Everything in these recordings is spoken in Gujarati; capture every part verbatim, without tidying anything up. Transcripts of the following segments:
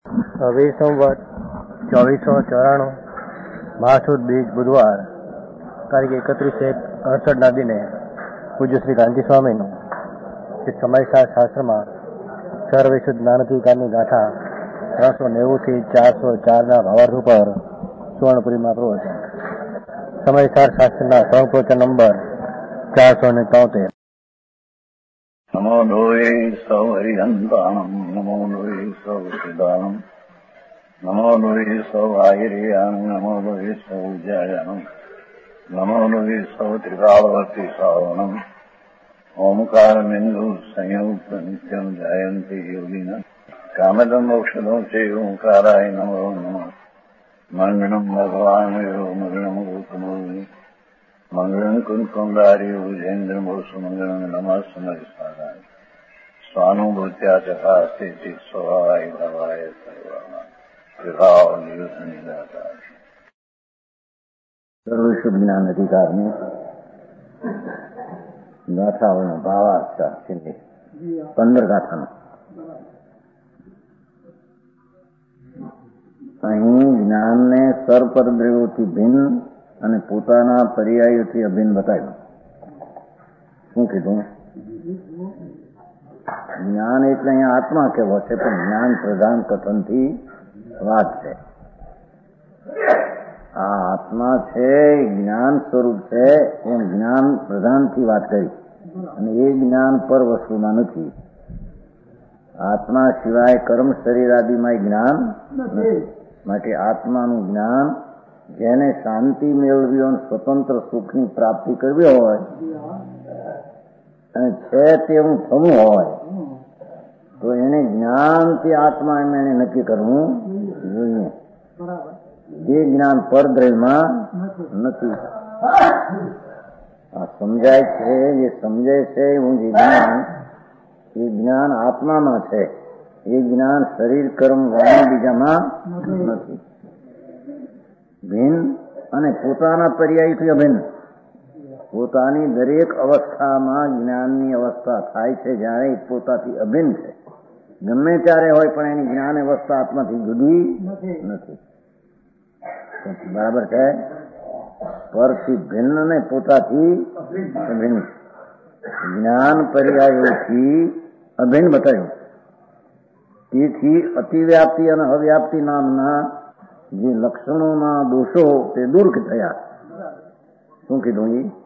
હવે સંવત ચોવીસો ચોરાણું મહાસુદ બીજ બુધવાર તારીખ એકત્રીસ એક અડસઠના દિને પૂજ્ય શ્રી ગાંધી સ્વામીનું સમયસાર શાસ્ત્રમાં સર્વવિશુદ્ધ જ્ઞાનાધિકારની ગાથા ત્રણસો નેવુંથી ચારસો ચારના ભાવાર્થ ઉપર સુવર્ણપુરીમાં પ્રવચન. સમયસાર શાસ્ત્રના પ્રવચન નંબર ચારસો ને તોતેર. નમો લોહે સૌ હરિહંતાણમ નમો લોહે સૌ સિદ્ધાણમ નમો લોહે સૌ આયર્યાણ નમો લોહે સૌ જયાણમ નમો લોહે સૌ ત્રિકાળવર્તી શ્રાવણમ ઓમકાર બિંદુ સંયુક્ત નિત્યમ જયંતી યોગિના કામદમ મોક્ષદો છે ઓંકારાય નમો નમઃ. મંગળમ ભગવાન મંગળમ ગૌતમોની મંગળમ કુંકુંડારી ભુજેન્દ્ર મોસુ મંગળમ નમઃ સમરિસ્વાદાય સ્વાનુભૂત્યા ચકાસ્તે સ્વભાવાય ભવાય સર્વના વિભાવ નિયુદ્ધની દાતા સર્વશુદ્ધ જ્ઞાન અધિકારની ગાથાઓનો ભાવાર્થ છે. પંદર ગાથાનો અહીં જ્ઞાનને સરપરદ્રવ્યોથી ભિન્ન અને પોતાના પર્યાયોથી અભિન્ન બતાવ્યું. શું કીધું? જ્ઞાન એટલે અહીંયા આત્મા કેવો છે, પણ જ્ઞાન પ્રધાન કથનથી વાત છે. આ આત્મા છે, જ્ઞાન સ્વરૂપ છે, એમ જ્ઞાન પ્રધાનથી વાત કરી. અને એ જ્ઞાન પર વસ્તુમાં નથી. આત્મા સિવાય કર્મ શરીર આદિમાં જ્ઞાન નથી. માટે આત્માનું જ્ઞાન જેને શાંતિ મેળવી હોય, સ્વતંત્ર સુખની પ્રાપ્તિ કરવી હોય અને છે તેવું થવું હોય તો એને જ્ઞાનથી આત્મા એમ એને નક્કી કરવું જોઈએ. જે જ્ઞાન પરદ્રવ્યમાં નથી. આ સમજાય છે, જે સમજે છે હું જે જ્ઞાન એ જ્ઞાન આત્મામાં છે. એ જ્ઞાન શરીર કર્મ વાણી બીજામાં નથી. ભિન્ન અને પોતાના પર્યાયથી અભિન્ન. પોતાની દરેક અવસ્થામાં જ્ઞાનની અવસ્થા થાય છે જ્યારે એ પોતાથી અભિન્ન છે. ગમે ત્યારે હોય પણ એની જ્ઞાન અવસ્થા આત્માથી જુદી નથી. બરાબર છે? પરથી ભિન્ન ને પોતાથી અભિન્ન. જ્ઞાન પર્યાયોથી અભિન્ન બતાવ્યું. તેથી અતિવ્યાપ્તિ અને અવ્યાપ્તિ નામના જે લક્ષણોના દોષો તે દૂર થયા. શું કીધું?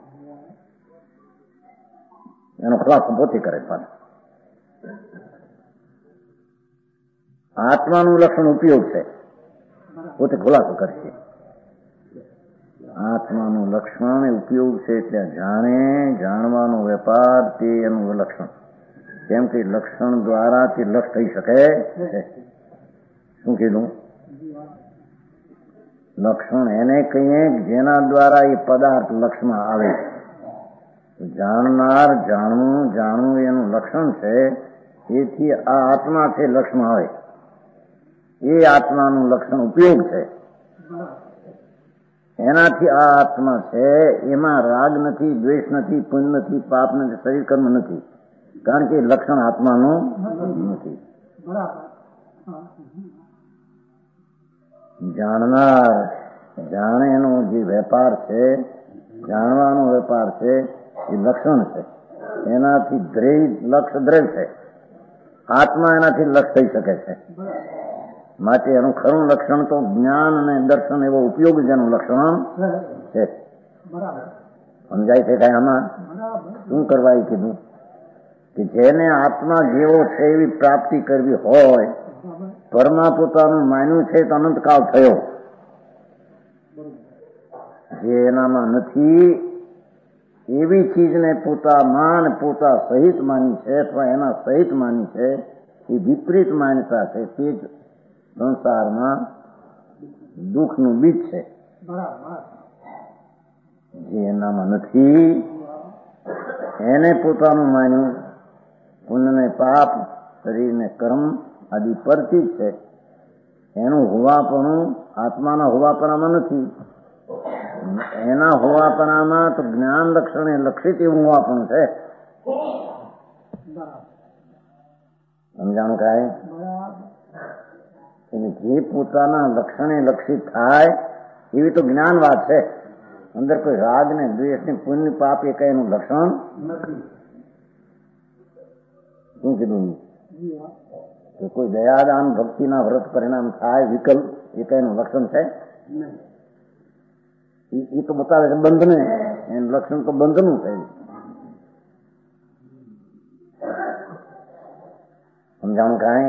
એનો ખુલાસો પોતે કરે. પણ આત્માનું લક્ષણ ઉપયોગ છે, પોતે ખુલાસો કરશે. આત્માનું લક્ષણ એ ઉપયોગ છે, એટલે જાણે જાણવાનો વેપાર તે એનું લક્ષણ. કેમ કે લક્ષણ દ્વારા તે લક્ષ થઈ શકે છે. શું કીધું? લક્ષણ એને કહીએ જેના દ્વારા એ પદાર્થ લક્ષમાં આવે. જાણનાર જાણવું જાણવું એનું લક્ષણ છે. એથી આ આત્મા છે લક્ષમાં આવે. એ આત્માનું લક્ષણ ઉપયોગ છે. એનાથી આ આત્મા છે. એમાં રાગ નથી, દ્વેષ નથી, પુણ્ય નથી, પાપ નથી, શરીર કર્મ નથી. કારણ કે લક્ષણ આત્માનું નથી. જાણનાર જાણે એનો જે વેપાર છે, જાણવાનો વેપાર છે, એ લક્ષણ છે. એનાથી દ્રવ્ય લક્ષ દ્રવ્ય છે. આત્મા એનાથી લક્ષ થઈ શકે છે. માટે એનું ખરું લક્ષણ તો જ્ઞાન અને દર્શન એવો ઉપયોગ જેનું લક્ષણ છે. સમજાય છે કઈ આમાં? શું કરવા એ કીધું? કે જેને આત્મા જેવો છે એવી પ્રાપ્તિ કરવી હોય, પરમા પોતાનું માન્યું છે તો અનંતકાળ થયો. જે એનામાં નથી એવી ચીજને પોતામાં પોતા સહિત માની છે અથવા એના સહિત માની છે, એ વિપરીત માન્યતા છે. તે જ સંસારમાં દુઃખનું બીજ છે. જે એનામાં નથી એને પોતાનું માન્યું. પુણ્ય ને પાપ, શરીર ને કર્મ આદિ પરથી જ છે. એનું હોવાપણું આત્માના હોવાપણામાં નથી. એના હોવાપણામાં તો જ્ઞાન લક્ષણે લક્ષિત એવું હોવાપણું છે. સમજાણું કાંઈ? જે પોતાના લક્ષણે લક્ષિત થાય એવી તો જ્ઞાન વાત છે. અંદર કોઈ રાગ ને દ્વેષ ને પુણ્ય પાપ એ કઈ એનું લક્ષણ શું કીધું? તો કોઈ દયાદાન ભક્તિના વ્રત પરિણામ થાય વિકલ્પ એ કઈ એનું લક્ષણ છે? એ તો બતાવે છે બંધ ને, એનું લક્ષણ તો બંધનું છે. સમજાણું કાંઈ?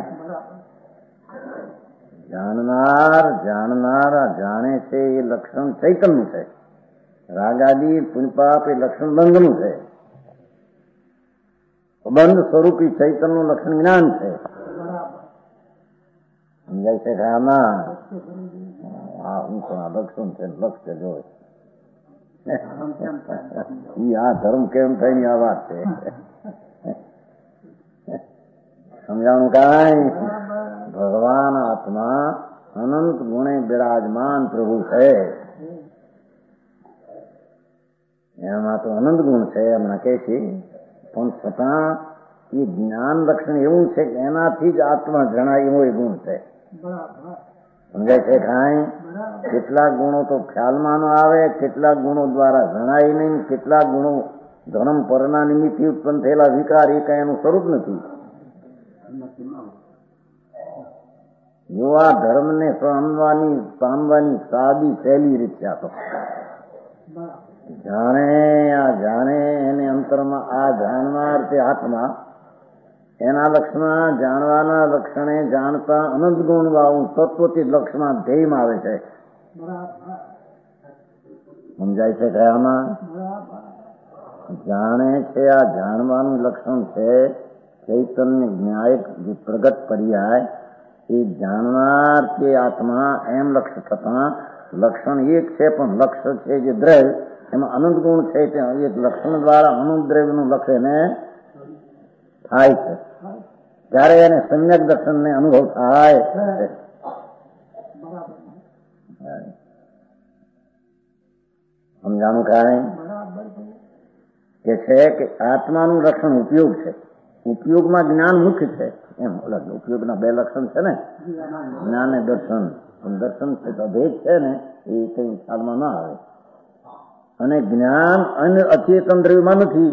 જાણનાર જાણનારા જાણે છે એ લક્ષણ ચૈતન્યનું છે. રાગાદી પુણ્યપાપ એ લક્ષણ બંધનું છે. બંધ સ્વરૂપી ચૈતન્યનું લક્ષણ જ્ઞાન છે. સમજાય છે? આમાં આ હું પણ આ લક્ષણ છે, લક્ષ્ય જોય આ ધર્મ કેમ થઈ આ વાત છે. સમજાણું કાંઈ? ભગવાન આત્મા અનંત ગુણે બિરાજમાન પ્રભુ છે. એમાં તો અનંત ગુણ છે હમણાં કે છે, પણ છતાં એ જ્ઞાન લક્ષણ એવું છે કે એનાથી જ આત્મા જણાય એવો એ ગુણ છે. સમજાય છે કાંઈ? કેટલાક ગુણો તો ખ્યાલમાં ન આવે, કેટલાક ગુણો દ્વારા જણાય નહીં, કેટલાક ગુણો ધર્મ પરના નિમિત્તે ઉત્પન્ન થયેલા વિકાર એ કઈ એનું સ્વરૂપ નથી. જો આ ધર્મને પામવાની પામવાની સાદી સહેલી રીત છે. તો જાણે આ જાણે એને અંતરમાં આ જાણનાર તે આત્મા એના લક્ષમાં જાણવાના લક્ષણે જાણતા અનંત ગુણ વાળું તત્વથી લક્ષમાં ધ્યેયમાં આવે છે. સમજાય છે કયામાં? જાણે છે આ જાણવાનું લક્ષણ છે ચૈતન્ય જ્ઞાયક જે પ્રગટ પર્યાય એ જાણનાર કે આત્મા એમ લક્ષ્ય થતા લક્ષણ એક છે, પણ લક્ષ્ય છે જે દ્રવ્ય એમાં અનંત ગુણ છે. એક લક્ષણ દ્વારા અનંત દ્રવ્યનું લક્ષ્ય એને થાય છે. ત્યારે એને સમ્યક દર્શન ને અનુભવ થાય છે. સમજાણું કાંઈ? કે છે કે આત્માનું લક્ષણ ઉપયોગ છે. ઉપયોગમાં જ્ઞાન મુખ્ય છે. એમ અલગ ઉપયોગના બે લક્ષણ છે ને, જ્ઞાન અને દર્શન. પણ દર્શન છે તો ભેદ છે ને એ કઈ ખ્યાલમાં ના આવે. અને જ્ઞાન અન્ય અચેતન દ્રવ્યમાં નથી.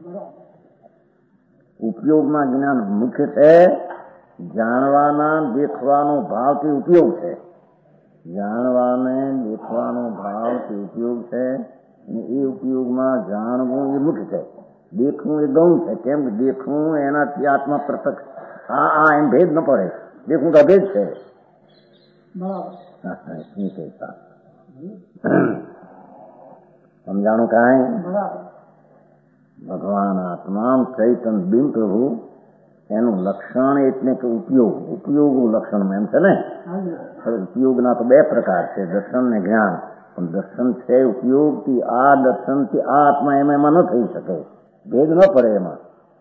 ઉપયોગમાં જ્ઞાન મુખ્ય છે. જાણવાના દેખવાનો ભાવથી ઉપયોગ છે. જાણવાને દેખવાનો ભાવથી ઉપયોગ છે. એ ઉપયોગમાં જાણવું એ મુખ્ય છે. દેખવું એ ગૌણ છે. કેમ કે દેખવું એનાથી આત્મા પ્રત્યક્ષ હા હા એમ ભેદ ન પડે. દેખવું તો ભેદ છે. સમજાણું કાંઈ? ભગવાન આત્મા ચૈતન બિન પ્રભુ એનું લક્ષણ એટલે કે ઉપયોગ ઉપયોગ લક્ષણ એમ છે ને. ઉપયોગના તો બે પ્રકાર છે, દર્શન ને જ્ઞાન. પણ દર્શન છે ઉપયોગથી આ દર્શનથી આ આત્મા એમાં એમાં ન થઈ શકે, ભેદ ન પડે એમાં.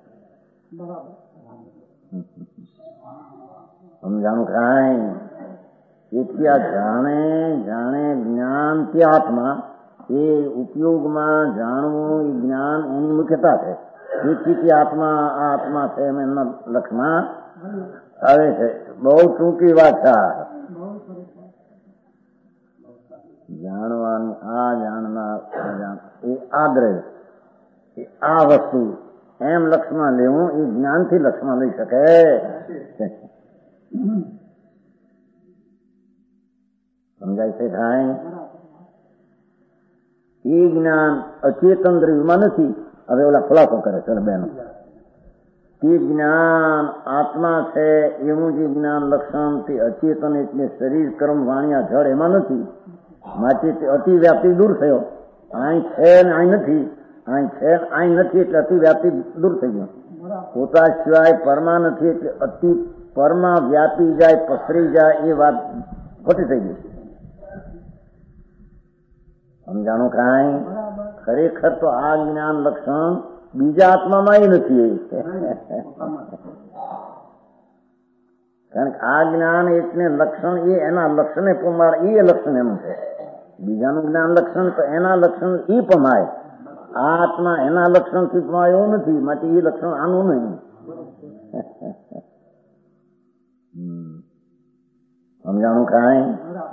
સમજાણું કાંઈ? એટલે આ જાણે જાણે જ્ઞાન તે આત્મા એ ઉપયોગમાં જાણવું એ જ્ઞાન એની મુખ્યતા છે. તેથી આત્મા આ આત્મા છે એમ એમના લક્ષમાં આવે છે. બહુ ટૂંકી વાત છે. જાણવાનું આ જાણનાર એ આ દ્રવ્ય એ આ વસ્તુ એમ લક્ષમાં લેવું એ જ્ઞાનથી લક્ષમાં લઈ શકે. સમજાય છે કાંઈ? એ જ્ઞાન અચેતન દ્રવ્યમાં નથી. હવે ઓલા ખુલાસો કરે છે બેનો. તે જ્ઞાન આત્મા છે એવું જે જ્ઞાન લક્ષણ તે અચેતન એટલે શરીર કર્મ વાણિયા જળ એમાં નથી. માટે તે અતિવ્યાપ્તિ દૂર થયો. અહીં છે ને અહીં નથી, અહીં છે અહીં નથી એટલે અતિવ્યાપ્તિ દૂર થઈ ગયો. પોતા સિવાય પરમા નથી એટલે અતિ પરમાં વ્યાપી જાય પસરી જાય એ વાત ખોટી થઈ ગઈ. સમજાણું કાંઈ? ખરેખર તો આ જ્ઞાન લક્ષણ બીજા આત્મામાં એ નથી. કારણ કે આ જ્ઞાન એટલે લક્ષણ એ એના લક્ષણે પમાય એ લક્ષણ એનું છે. બીજાનું જ્ઞાન લક્ષણ તો એના લક્ષણ એ પમાય. આ આત્મા એના લક્ષણથી પમાય એવું નથી. માટે એ લક્ષણ આનું નહીં. સમજાણું કાંઈ?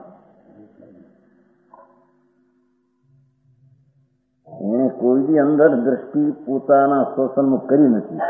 એને કોઈ બી અંદર દ્રષ્ટિ પોતાના સ્વસન્મુખ કરી નથી.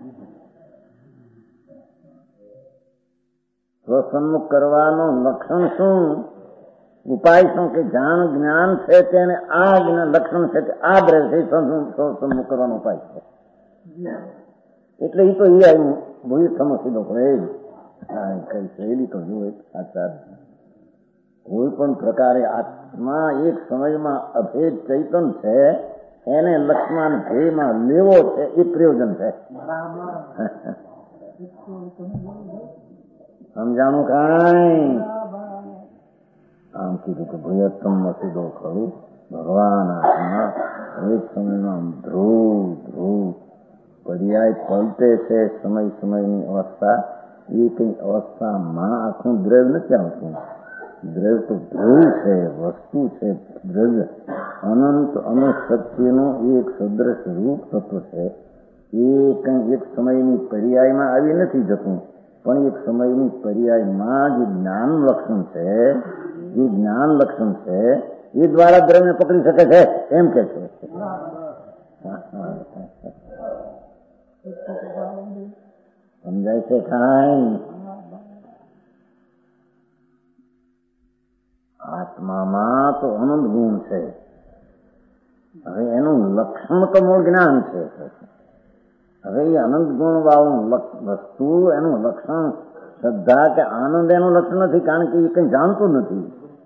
સ્વસન્મુખ કરવાનું લક્ષણ શું, ઉપાય શું? કે જાણ જ્ઞાન છે તેને આ લક્ષણ છે કે આ દ્રવ્ય છે સ્વસન્મુખ કરવાનો ઉપાય છે. એટલે એ તો એ આવ્યું ભૂલ સમજી દો પડે. કઈ શૈલી તો જુએ આચાર. કોઈ પણ પ્રકારે આત્મા એક સમયમાં અભેદ ચૈતન છે, એને લક્ષ્મણ ધ્યેયમાં લેવો છે એ પ્રયોજન છે. સમજાણું કાંઈ? આમ કીધું કે ભૂયત્તમ મસીદો ખરું ભગવાન આત્મા એક સમયમાં ધ્રુવ ધ્રુવ પર્યાય પલટે છે. સમય સમયની અવસ્થા એ કઈ અવસ્થામાં આખું દ્રવ્ય નથી આવતું. દ્રવ્ય તો ધ્રુવ છે, વસ્તુ છે. દ્રવ્ય અનંત અનુશક્તિનું એક સદ્રશ રૂપ તત્વ છે. એ કઈ એક સમયની પર્યાયમાં આવી નથી જતું, પણ એક સમયની પર્યાયમાં જે જ્ઞાન લક્ષણ છે, જે જ્ઞાન લક્ષણ છે એ દ્વારા દ્રવ્ય પકડી શકે છે એમ કે છે. સમજાય છે કાંઈ? આત્મામાં તો અનંત ગુણ છે. હવે એનું લક્ષણ તો મૂળ જ્ઞાન છે. હવે એ અનંત ગુણ વાળું વસ્તુ એનું લક્ષણ શ્રદ્ધા કે આનંદ એનું લક્ષણ નથી, કારણ કે એ કઈ જાણતું નથી.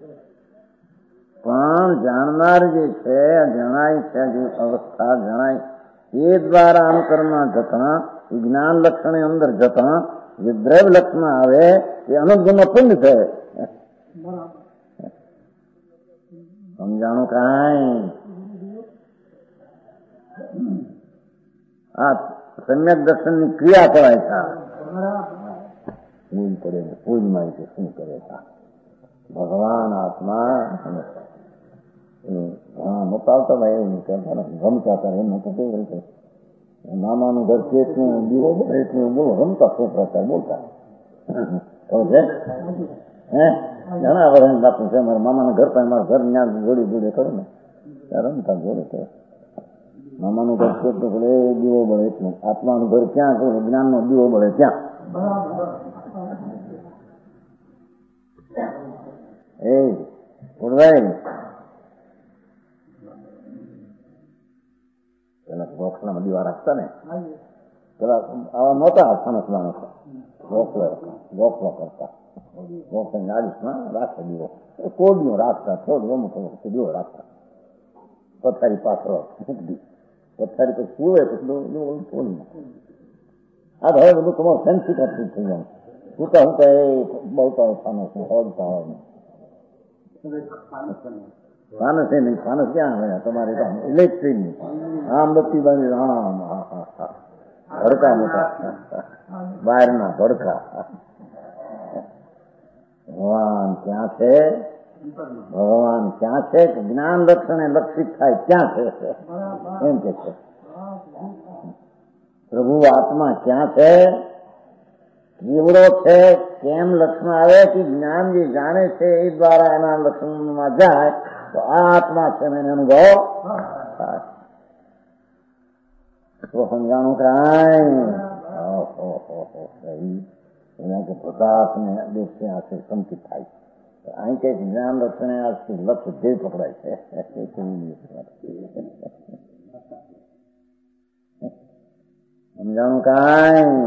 પણ જાણનાર જે છે, જણાય છે, જે અવસ્થા જણાય એ દ્વારા અનુકરણમાં જતા જ્ઞાન લક્ષણ અંદર જતા જે દ્રવ્ય લક્ષણ આવે એ અનંત ગુણ પુણ્ય છે. સમજાણું કાંઈ? આ સમ્યક દર્શન ની ક્રિયા કહેવાય છે. પૂજ પડે ને પૂજ માહિતી શું કરે છે ભગવાન આત્મા. હા મોટા આવતા ભાઈ એવું ગમતા હતા એમ નતું કેવી રીતે મામાનું ઘર છે એટલું દીવો બને એટલું બોલો રમતા છોકરા બોલતા ખબર છે હે ઘણા વર્ષ બાપુ છે. મારા મામાના ઘર પાસે મારા ઘર ત્યાં જોડી જોડે કરું ને ત્યાં રમતા જોડે કરે. મામાનું ઘર છે તો ભલે દીવો બળે એટલું, આત્માનું ઘર ક્યાં કહું જ્ઞાન નો દીવો બળે ત્યાં. એ ઉડવાય પેલા ગોખલામાં દીવા રાખતા ને, પેલા આવા મોટા ફાનસ માણસ ગોખલો ગોખલો કરતા ગોખલાની આડીશમાં રાખે દીવો, કોડીઓ રાખતા, થોડું અમુક અમુક દીવો રાખતા. પથારી પાછળ પથારી પછી સુવે પછી છોડી. આ હવે બધું તમારું ફેન્સી કરતું થઈ જાય. હું તો હું તો એ બહુતા ફાનસ હોડતા હોય ફાનસ એ નહીં. ફાનસ ક્યાં આવે તમારે તો ઇલેક્ટ્રિક ની આમ બત્તી બાંધી આમ ભડકા મોટા બહારના ભડકા. ભગવાન ક્યાં છે? ભગવાન ક્યાં છે? જ્ઞાન લક્ષણે લક્ષિત થાય ક્યાં છે એમ કે છે. પ્રભુ આત્મા ક્યાં છે? કેવડો છે? કેમ લક્ષણ આવે કે જ્ઞાન જે જાણે છે એ દ્વારા એના લક્ષણમાં જાય તો આ આત્મા છે એને અનુભવ થાય. તો સમજાણું કાંઈ? એના કે પ્રકાશ ને દેશ આખે સંકિત થાય. અહીં કઈક જ્ઞાન લક્ષણે આજથી લક્ષ્ય ધ્યેય પકડાય છે. સમજાણું કાંઈ?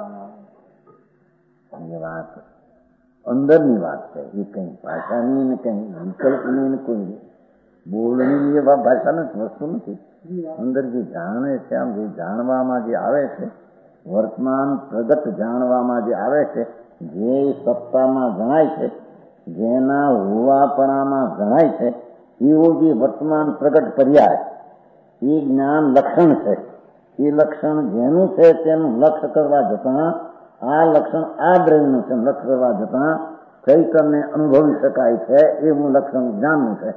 એ વાત અંદરની વાત છે. એ કઈ ભાષાની ને કઈ વિકલ્પની ને કોઈ બોલની એ ભાષા નથી, વસ્તુ નથી. અંદર જે જાણે છે, આમ જે જાણવામાં જે આવે છે, વર્તમાન પ્રગટ જાણવામાં જે આવે છે, જે સત્તામાં જણાય છે, જેના હોવાપણામાં જણાય છે, એવું જે વર્તમાન પ્રગટ પર્યાય એ જ્ઞાન લક્ષણ છે. એ લક્ષણ જેનું છે તેનું લક્ષ્ય કરવા જતા આ લક્ષણ આ દ્રવ્યનું છે, લક્ષ્ય કરવા જતા ચૈતન્ય અનુભવી શકાય છે એવું લક્ષણ જ્ઞાનનું છે.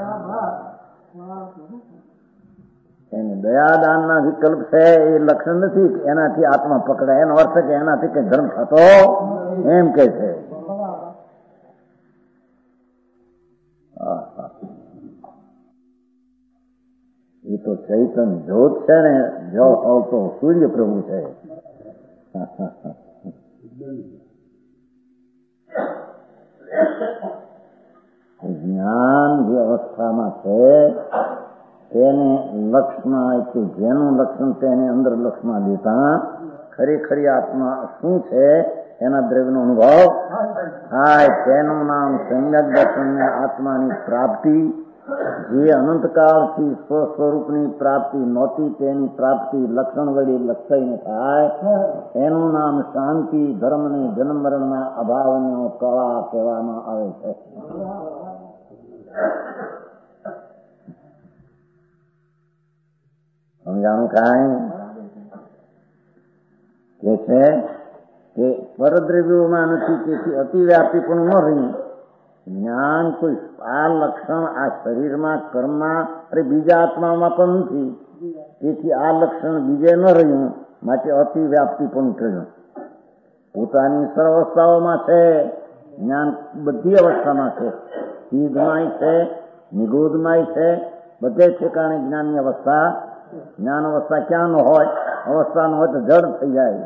એને દયાદાનના વિકલ્પ છે એ લક્ષણ નથી. એનાથી આત્મા પકડાય એનો અર્થ કે એનાથી કઈ ધર્મ થતો એમ કે છે. તો ચૈતન જ્યોત છે ને, જો હોવ તો સૂર્ય પ્રભુ છે. જ્ઞાન જે અવસ્થામાં છે તેને લક્ષમાં આપ્યું, જેનું લક્ષણ તેને અંદર લક્ષમાં દેતા ખરેખરી આત્મા શું છે એના દ્રવ્યનો અનુભવ થાય. તેનું નામ સમ્યક દર્શનને આત્માની પ્રાપ્તિ, જે અનંતકાળથી સ્વસ્વરૂપની પ્રાપ્તિ નહોતી તેની પ્રાપ્તિ લક્ષણ વળી લક્ષઈને થાય. એનું નામ શાંતિ, ધર્મને જન્મ મરણના અભાવનો કળા કહેવામાં આવે છે. સમજાણું કાંઈ કે છે કે પરદ્રવ્યોમાં નથી, તેથી અતિવ્યાપી પણ ન રહ્યું. જ્ઞાન કોઈ આ લક્ષણ આ શરીરમાં કર્મમાં અરે બીજા આત્મામાં પણ નથી, તેથી આ લક્ષણ બીજે ન રહ્યું, માટે અતિવ્યાપ્તિ પણ થયું. પોતાની સર્વાવસ્થાઓમાં છે જ્ઞાન, બધી અવસ્થામાં છે, સિદ્ધમાય છે, નિગોધમાય છે, બધે ઠેકાણે જ્ઞાનની અવસ્થા. જ્ઞાન અવસ્થા ક્યાં ન હોય, અવસ્થા ન હોય તો જડ થઈ જાય.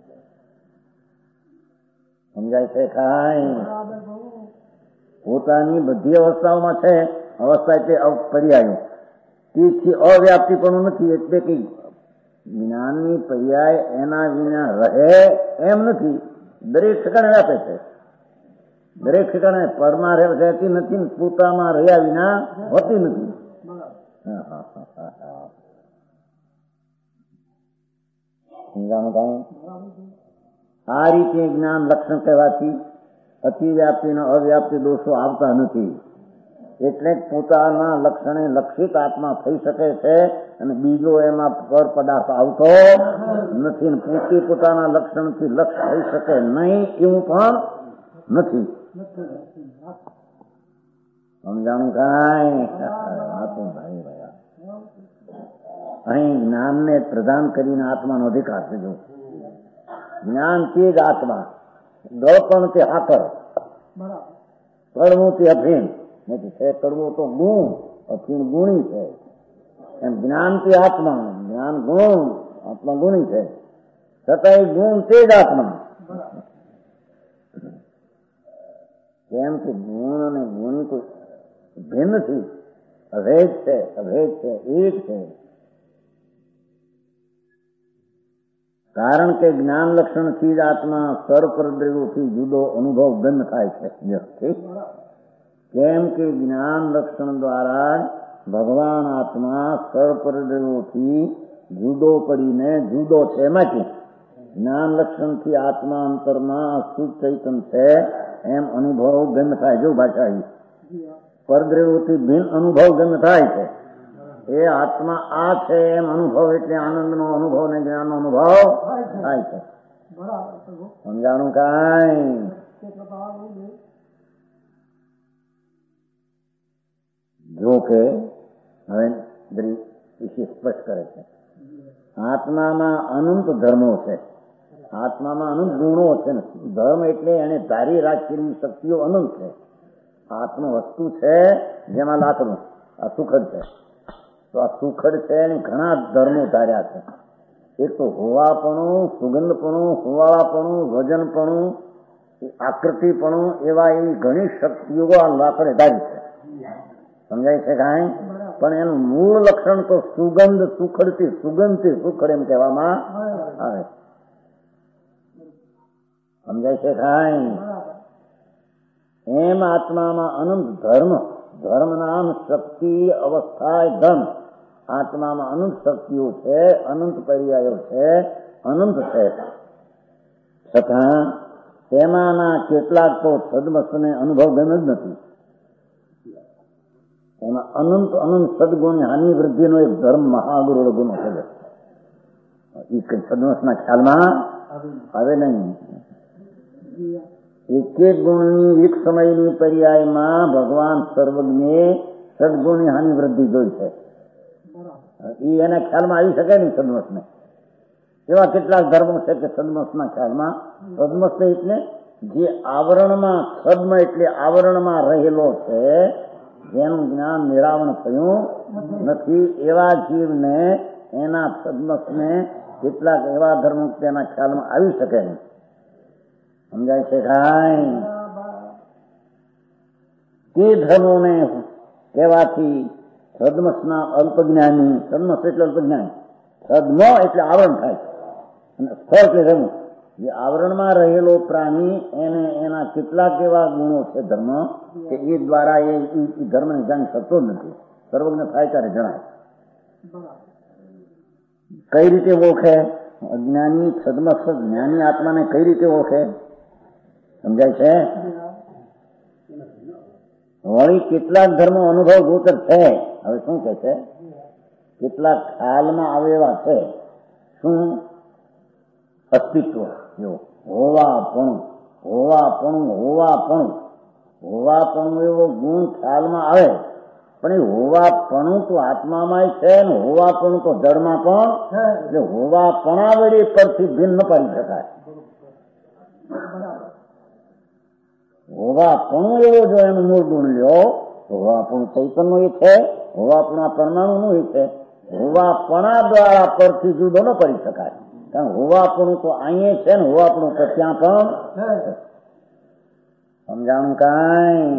સમજાય છે કાંઈ? પોતાની બધી અવસ્થાઓમાં છે, અવસ્થા એટલે પર્યાયો, તેથી અવ્યાપ્તિ પણ નથી. એટલે કે જ્ઞાનની પર્યાય એના વિના રહે એમ નથી, દરેક ઠેકાણે વ્યાપે છે. દરેક ઠેકાણે પરમાં રહેતી નથી, પોતામાં રહ્યા વિના હોતી નથી. આ રીતે જ્ઞાન લક્ષણ કહેવાથી અતિવ્યાપ્તિ અને અવ્યાપ્તિ દોષો આવતા નથી. એટલે જ પોતાના લક્ષણે લક્ષિત આત્મા થઈ શકે છે અને બીજો એમાં પર પદાર્થ આવતો નથી. પોતે પોતાના લક્ષણથી લક્ષ થઈ શકે નહીં એવું પણ નથી. સમજાણું કાંઈ? અહીં જ્ઞાનને પ્રદાન કરીને આત્માનો અધિકાર છે. જો જ્ઞાન તે જ આત્મા, દળપણ તે હાકર, કડવું તે અફીણ નથી. છે કડવું તો ગુણ, અફીણ ગુણી છે. એમ જ્ઞાન તે આત્મા, જ્ઞાન ગુણ, આત્મા ગુણી છે. છતાંય ગુણ તે જ આત્મા. કેમ કે ગુણ અને ગુણી કોઈ ભિન્ન નથી, અભેદ છે, અભેદ છે, એક છે. કારણ કે જ્ઞાન લક્ષણથી જ આત્મા સર્વપરદ્રવ્યોથી જુદો અનુભવ ગમ્ય થાય છે. કેમ કે જ્ઞાન લક્ષણ દ્વારા ભગવાન આત્મા સર્વપરદ્રવ્યોથી જુદો પડીને જુદો છે. એમાંથી જ્ઞાન લક્ષણથી આત્મા અંતરમાં શુદ્ધ ચૈતન છે એમ અનુભવ ગમ્ય થાય. જો ભાષા પરદ્રવ્યોથી ભિન્ન અનુભવ ગમ્ય થાય છે. એ આત્મા આ છે એમ અનુભવ, એટલે આનંદનો અનુભવ ને જ્ઞાનનો અનુભવ થાય છે. સમજાણું કાંઈ? જો કે હવે વિશે સ્પષ્ટ કરે છે, આત્મામાં અનંત ધર્મો છે, આત્મામાં અનંત ગુણો છે. ને ધર્મ એટલે એને ધારી રાખેલી શક્તિઓ અનંત છે. આત્મ વસ્તુ છે જેમાં લાકડું આ સુખદ છે, તો આ સુખડ છે એને ઘણા ધર્મો ધાર્યા છે. એક તો હોવાપણું, સુગંધપણું, હુવાળાપણું, વજનપણું, આકૃતિપણું, એવા એવી ઘણી શક્તિઓ આ લાકડે ધારી છે. સમજાય છે કાંઈ? પણ એનું મૂળ લક્ષણ તો સુગંધ, સુખડથી સુગંધથી સુખડ એમ કહેવામાં આવે. સમજાય છે કાંઈ? એમ આત્મામાં અનંત ધર્મ, ધર્મ નામ શક્તિ, અવસ્થા ધર્મ, આત્મામાં અનંત શક્તિઓ છે, અનંત પર્યાયો છે, અનંત છે. છતાં તેમાંના કેટલાક તો સદમસ્તને અનુભવ ગમે જ નથી. એમાં અનંત અનંત સદગુણની હાનિ વૃદ્ધિનો એક ધર્મ મહાગુરુ ગુનો છે. એ સદમસ્તના ખ્યાલમાં આવે નહીં. એક એક ગુણની એક સમયની પર્યાયમાં ભગવાન સર્વજ્ઞે સદગુણની હાનિ વૃદ્ધિ જોઈ છે. એ એના ખ્યાલમાં આવી શકે નહીં સદમસ્તને. એવા કેટલાક ધર્મો છે કે સદમસ્તના ખ્યાલમાં, સદમસ્ત એટલે જે આવરણમાં, સદમ એટલે આવરણમાં રહેલો છે જેનું જ્ઞાન નિરાવણ થયું નથી એવા જીવને એના સદમસને કેટલાક એવા ધર્મ તેના ખ્યાલમાં આવી શકે નહીં. સમજાય છે કાંઈ? તે ધર્મોને કહેવાથી સદમસના અલ્પજ્ઞાની, સદમસ એટલે અલ્પજ્ઞાની, સદમ એટલે આવરણ થાય અને સ્થ એટલે રમવું. જે આવરણમાં રહેલો પ્રાણી એને એના કેટલાક એવા ગુણો છે ધર્મ કે એ દ્વારા એ ધર્મને જાણી શકતો જ નથી. સર્વજ્ઞ થાય ત્યારે જણાય. કઈ રીતે ઓળખે? અજ્ઞાની સદમસ જ્ઞાની આત્માને કઈ રીતે ઓળખે? સમજાય છે? વળી કેટલાક ધર્મો અનુભવ ગોચર છે. હવે શું કે છે? કેટલાક ખ્યાલમાં આવે એવા છે. શું? અસ્તિત્વ, જો હોવાપણું, હોવાપણું, હોવાપણું, હોવાપણું એવો ગુણ ખ્યાલમાં આવે. પણ એ હોવાપણું તો આત્મામાં છે ને હોવાપણું તો જળમાં પણ. એટલે હોવાપણા વડે પરથી ભિન્ન પાડી શકાય. હોવાપણું એવો જો એનું મૂળ ગુણ લ્યો તો હોવાપણું ચૈતન્યનું એ છે, હોવાપણા પરમાણુનું એ છે. હોવાપણા દ્વારા પરથી જુદો ન કરી શકાય. કારણ હોવાપણું તો અહીંયા છે ને હોવાપણું તો ત્યાં પણ. સમજાણું કાંઈ?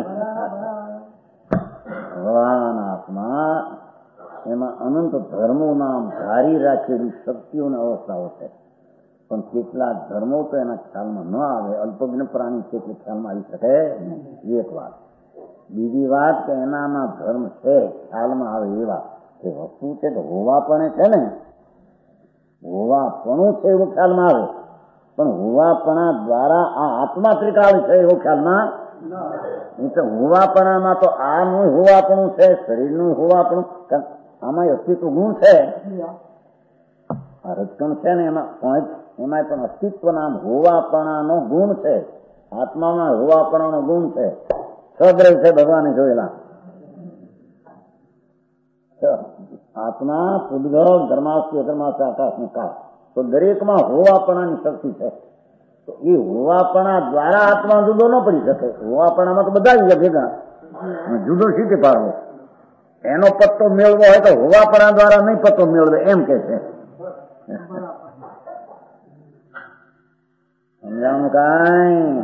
ભગવાન આત્મા એમાં અનંત ધર્મો નામ ધારી રાખેલી શક્તિઓ અને અવસ્થાઓ છે. પણ કેટલાક ધર્મો તો એના ખ્યાલમાં ન આવે. અલ્પજ્ઞ પ્રાણી છે એટલે ખ્યાલમાં આવી શકે. એક વાત. બીજી વાત કે એનામાં ધર્મ છે ખ્યાલમાં આવે એવા કે વસ્તુ છે તો હોવાપણે છે ને, હોવાપણું છે એવું ખ્યાલમાં આવે. પણ હોવાપણા દ્વારા આ આત્મા ત્રિકાળ છે એવો ખ્યાલમાં. હોવાપણામાં તો આનું હોવાપણું છે, શરીરનું હોવાપણું, આમાં અસ્તિત્વ ગુણ છે. આ રજકણ છે ને એમાં એમાં પણ અસ્તિત્વ નામ હોવાપણાનો ગુણ છે. આત્મામાં હોવાપણાનો ગુણ છે. સદ્રવ છે ભગવાને જોયેલા. આત્મા પૂદગલ ધર્માસ્તિ અધર્માસ્તિ આકાશનું કાળ, તો દરેકમાં હોવાપણાની શક્તિ છે. તો એ હોવાપણા દ્વારા આત્મા જુદો ન પડી શકે. હોવાપણામાં તો બધા જ ભેગા, જુદો સીધે પાડવો. એનો પત્તો મેળવો હોય તો હોવાપણા દ્વારા નહીં પત્તો મેળવે એમ કે છે. સમજાણું કાંઈ?